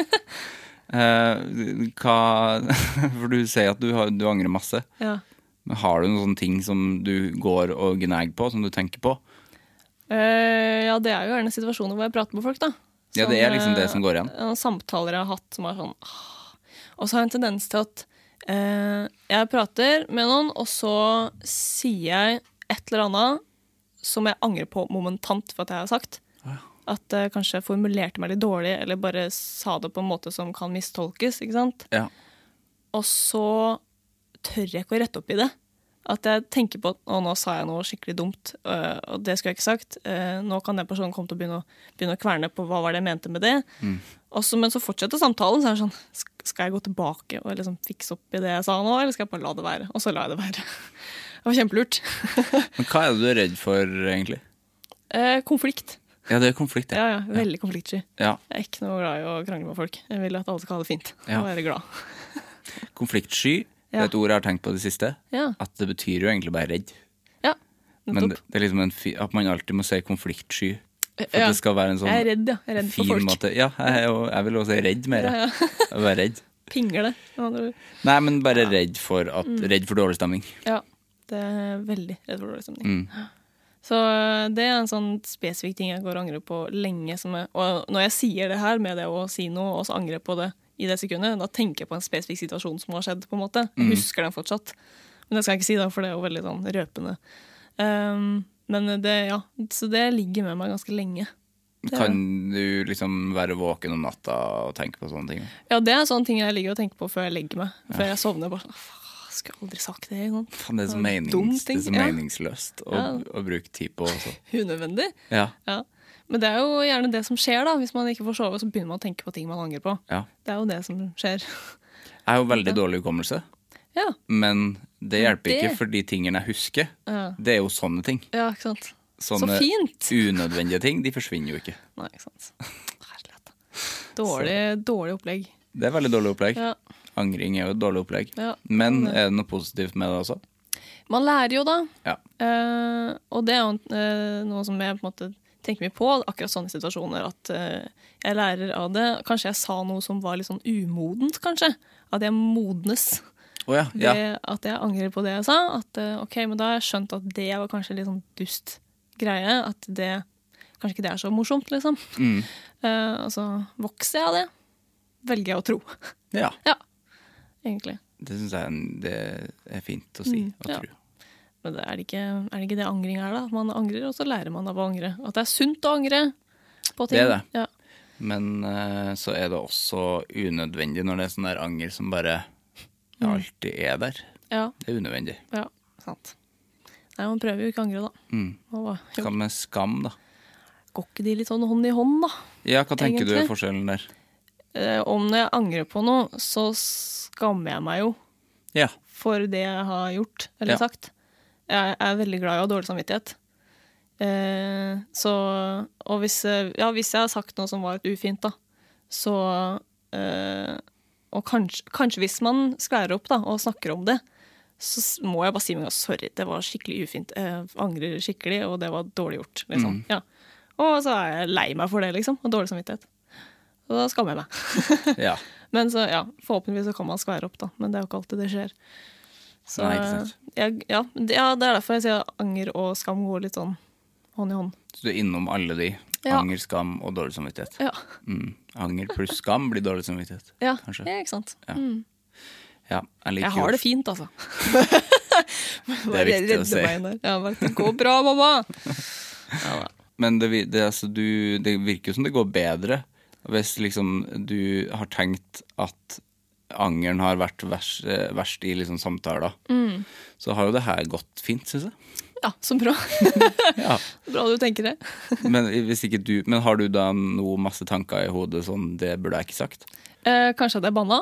Speaker 1: For du sier at du angrer masse.
Speaker 5: Ja.
Speaker 1: Men har du noen sånne ting som du går og gneg på, som du tenker på?
Speaker 5: Ja, det er jo gjerne situasjoner hvor jeg prater med folk da.
Speaker 1: Ja, det er liksom det som går igjen.
Speaker 5: Samtaler jeg har hatt som er sånn. Og så har jeg en tendens til at jeg prater med noen, og så sier jeg et eller annet som jeg angrer på momentant for at jeg har sagt. At jeg kanskje formulerte meg litt dårlig, eller bare sa det på en måte som kan mistolkes, ikke sant?
Speaker 1: Ja.
Speaker 5: Og så tør jeg ikke å rette opp i det. At jeg tenker på at nå sa jeg noe skikkelig dumt, og det skulle jeg ikke sagt. Nå kan den personen komme til å begynne å kverne på hva var det jeg mente med det. Men så fortsetter samtalen, så er det sånn, skal jeg gå tilbake og liksom fikse opp i det jeg sa nå, eller skal jeg bare la det være? Og så la jeg det være. Det var kjempelurt.
Speaker 1: Men hva er det du er redd for, egentlig?
Speaker 5: Konflikt.
Speaker 1: Ja, det er konflikt, ja.
Speaker 5: Ja, veldig konfliktsky.
Speaker 1: Ja.
Speaker 5: Jeg er ikke noe glad i å krangle med folk. Jeg vil at alle skal ha det fint, og være glad.
Speaker 1: Konfliktsky, det er et ord jeg har tenkt på det siste.
Speaker 5: Ja.
Speaker 1: At det betyr jo egentlig bare redd.
Speaker 5: Ja,
Speaker 1: men det er liksom at man alltid må si konfliktsky. For det skal være en sånn
Speaker 5: jeg er redd, ja. Jeg er redd for folk.
Speaker 1: Måte. Ja, jeg vil også si redd mer.
Speaker 5: Ja.
Speaker 1: Å være redd.
Speaker 5: Pinger det.
Speaker 1: Nei, men bare redd for dårlig stemning.
Speaker 5: Ja. Det er veldig redd for dårlig stemning. Så det er en sånn spesifik ting jeg går og angrer på lenge. Og når jeg sier det her med det å si noe, og så angrer på det i det sekundet, da tenker jeg på en spesifik situasjon som har skjedd, på en måte. Jeg husker den fortsatt. Men det skal jeg ikke si da, for det er jo veldig sånn røpende. Men så det ligger med meg ganske lenge.
Speaker 1: Kan du liksom være våken om natta og tenke på sånne ting?
Speaker 5: Ja, det er sånne ting jeg ligger og tenker på før jeg legger meg. Før jeg sovner, bare sånn, skulle aldri sagt det en gang.
Speaker 1: Det er så meningsløst å bruke tid på også.
Speaker 5: Unødvendig.
Speaker 1: Ja.
Speaker 5: Men det er jo gjerne det som skjer da. Hvis man ikke får sove, så begynner man å tenke på ting man angrer på.
Speaker 1: Ja.
Speaker 5: Det er jo det som skjer.
Speaker 1: Jeg har jo veldig dårlig hukommelse.
Speaker 5: Ja.
Speaker 1: Men det hjelper ikke, for de tingene jeg husker, det er jo sånne ting.
Speaker 5: Ja, ikke sant?
Speaker 1: Sånne
Speaker 5: så fint.
Speaker 1: Unødvendige ting, de forsvinner jo ikke.
Speaker 5: Nei, ikke sant. Herlighet. Dårlig opplegg.
Speaker 1: Det er veldig dårlig opplegg.
Speaker 5: Ja.
Speaker 1: Angring er jo et dårlig opplegg.
Speaker 5: Ja.
Speaker 1: Men er det noe positivt med det også?
Speaker 5: Man lærer jo da.
Speaker 1: Ja.
Speaker 5: Og det er jo noe som jeg på en måte tenker mye på, akkurat sånne situasjoner, at jeg lærer av det. Kanskje jeg sa noe som var litt sånn umodent, kanskje. At jeg modnes.
Speaker 1: Ja.
Speaker 5: At jeg angrer på det jeg sa. At, ok, men da har jeg skjønt at det var kanskje litt sånn dust greie. At det, kanskje ikke det er så morsomt, liksom. Og så vokser jeg av det. Velger jeg å tro.
Speaker 1: Ja.
Speaker 5: Egentlig.
Speaker 1: Det synes jeg det er fint å si og tro.
Speaker 5: Men det er ikke det angring er da? Man angrer, og så lærer man av å angre. At det er sunt å angre på ting. Det er det. Ja.
Speaker 1: Men så er det også unødvendig når det er sånn der anger som bare alltid er der. Ja. Det er unødvendig.
Speaker 5: Ja, sant. Nei, man prøver jo ikke å angre da.
Speaker 1: Hva med skam da?
Speaker 5: Går ikke de litt sånn hånd i hånd da?
Speaker 1: Ja, hva tenker du er forskjellen der?
Speaker 5: Om jeg angrer på noe, så skammer jeg meg jo for det jeg har gjort eller sagt. Jeg er veldig glad i å ha dårlig samvittighet. Og hvis jeg har sagt noe som var et ufint da, så og kanskje hvis man skværer opp da, og snakker om det, så må jeg bare si meg, sorry, det var skikkelig ufint. Jeg angrer skikkelig, og det var dårlig gjort. Liksom. Ja. Og så er jeg lei meg for det, liksom, og dårlig samvittighet. Og da skammer jeg meg.
Speaker 1: Ja.
Speaker 5: Men så, forhåpentligvis så kan man skvære opp da, men det er jo ikke alltid det skjer. Så, nei, ikke sant. Det er derfor jeg sier at anger og skam går litt sånn hånd i hånd. Så
Speaker 1: du er innom alle de? Anger, skam og dårlig samvittighet?
Speaker 5: Ja.
Speaker 1: Anger pluss skam blir dårlig samvittighet?
Speaker 5: Ja, ikke sant.
Speaker 1: Ja,
Speaker 5: jeg har det fint, altså.
Speaker 1: Det er viktig å si.
Speaker 5: Det går bra, mamma!
Speaker 1: Men det virker jo som det går bedre. Hvis liksom du har tenkt at angeren har vært verst i liksom samtaler, så har jo det her gått fint, synes jeg.
Speaker 5: Ja, så bra. Bra du tenker det.
Speaker 1: Men har du da noe masse tanker i hodet sånn, det burde jeg ikke sagt?
Speaker 5: Kanskje at jeg banna.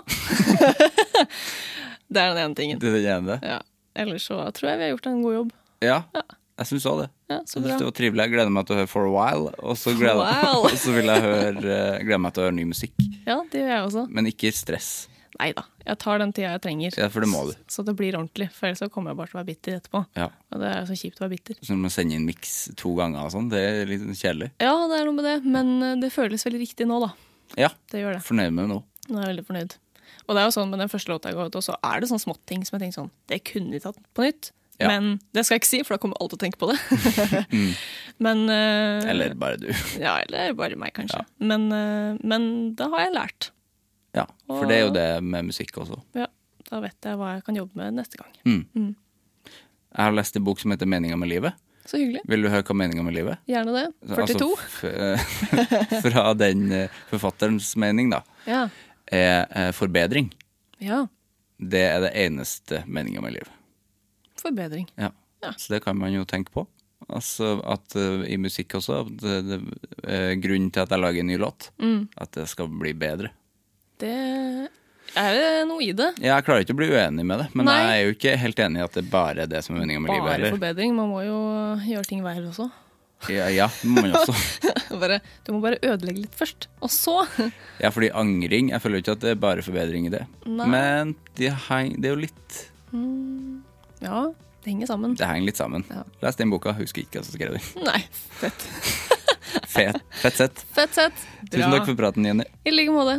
Speaker 5: Det er den ene tingen.
Speaker 1: Det er den ene?
Speaker 5: Ja. Ellers så tror jeg vi har gjort en god jobb.
Speaker 1: Ja. Jeg synes også det.
Speaker 5: Ja,
Speaker 1: jeg synes det var trivelig. Jeg gleder meg til å høre For a While, og så gleder meg til å høre ny musikk.
Speaker 5: Ja, det gjør jeg også.
Speaker 1: Men ikke stress.
Speaker 5: Neida, jeg tar den tiden jeg trenger.
Speaker 1: Ja, for det må du.
Speaker 5: Så det blir ordentlig, for ellers så kommer jeg bare til å være bitter etterpå.
Speaker 1: Ja.
Speaker 5: Og det så kjipt å være bitter.
Speaker 1: Så når man sender inn mix 2 ganger og sånn, det litt kjedelig.
Speaker 5: Ja, det noe med det, men det føles veldig riktig nå da.
Speaker 1: Ja,
Speaker 5: det gjør det.
Speaker 1: Fornøyd med det nå.
Speaker 5: Nå jeg veldig fornøyd. Og det jo sånn med den første låta jeg går ut, og så det sånn småtting som jeg tenker sånn, det kunne vi tatt på nytt. Ja. Men det skal jeg ikke si, for da kommer alle til å tenke på det. Men,
Speaker 1: eller bare du.
Speaker 5: Ja, eller bare meg kanskje. Ja. Men da har jeg lært.
Speaker 1: Ja, for det jo det med musikk også.
Speaker 5: Ja, da vet jeg hva jeg kan jobbe med neste gang.
Speaker 1: Jeg har lest en bok som heter Meningen med livet.
Speaker 5: Så hyggelig.
Speaker 1: Vil du høre hva meningen med livet?
Speaker 5: Gjerne det. 42.
Speaker 1: Altså, fra den forfatterens mening da.
Speaker 5: Ja.
Speaker 1: Forbedring.
Speaker 5: Ja.
Speaker 1: Det det eneste meningen med livet.
Speaker 5: Forbedring.
Speaker 1: Ja. Så det kan man jo tenke på. Altså at i musikk også, grunnen til at jeg lager en ny låt, at det skal bli bedre. Det
Speaker 5: noe i det.
Speaker 1: Jeg klarer ikke å bli uenig med det, men Nei. Jeg jo ikke helt enig i at det bare det som meningen med livet.
Speaker 5: Bare forbedring, man må jo gjøre ting verre også.
Speaker 1: Ja, det må man også.
Speaker 5: Du må bare ødelegge litt først, og så.
Speaker 1: Ja, fordi angring, jeg føler ikke at det bare forbedring i det. Nei. Men det jo litt...
Speaker 5: Ja, det henger sammen.
Speaker 1: Det henger litt sammen. Ja. Les den boka, husker ikke hva som skrev den.
Speaker 5: Nei, fett.
Speaker 1: Fett sett.
Speaker 5: Fett sett.
Speaker 1: Tusen takk for praten, Jenny.
Speaker 5: I like måte.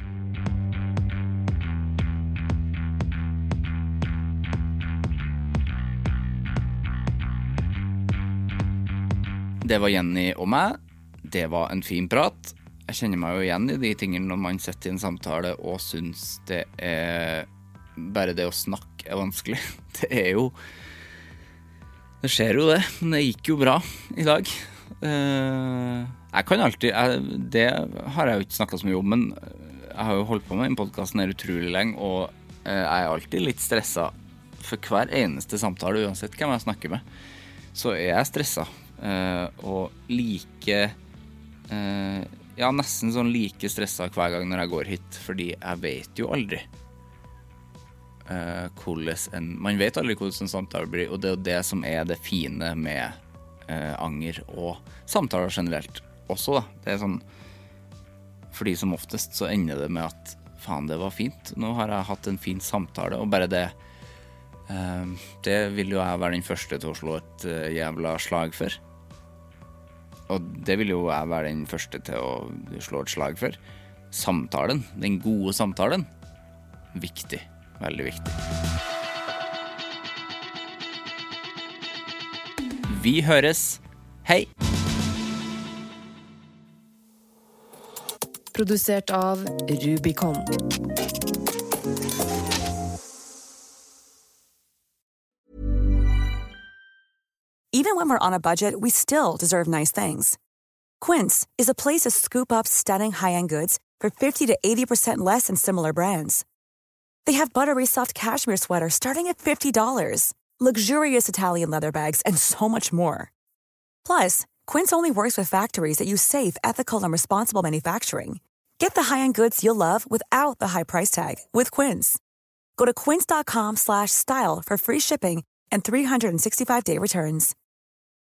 Speaker 1: Det var Jenny og meg. Det var en fin prat. Jeg kjenner meg jo igjen i de tingene når man sitter i en samtale og synes det bare det å snakke vanskelig. Det skjer jo det, men det gikk jo bra i dag. Jeg kan alltid, det har jeg jo ikke snakket så mye om, men jeg har jo holdt på med den podcasten her utrolig lenge, og jeg alltid litt stresset for hver eneste samtale, uansett hvem jeg snakker med. Så jeg stresset, og nesten sånn like stresset hver gang når jeg går hit, fordi jeg vet jo aldri man vet aldri hvordan en samtale blir, og det jo det som det fine med anger og samtaler generelt også da. Det sånn, fordi som oftest så ender det med at faen, det var fint, nå har jeg hatt en fin samtale, og bare det vil jo jeg være den første til å slå et jævla slag for, og det vil jo jeg være den første til å slå et slag for. Samtalen, den gode samtalen, viktig. Veldig viktig. Vi høres. Hei!
Speaker 6: Produsert av Rubicon.
Speaker 7: Even when we're on a budget, we still deserve nice things. Quince is a place to scoop up stunning high-end goods for 50 to 80% less than similar brands. They have buttery soft cashmere sweaters starting at $50, luxurious Italian leather bags, and so much more. Plus, Quince only works with factories that use safe, ethical, and responsible manufacturing. Get the high-end goods you'll love without the high price tag with Quince. Go to quince.com/style for free shipping and 365-day returns.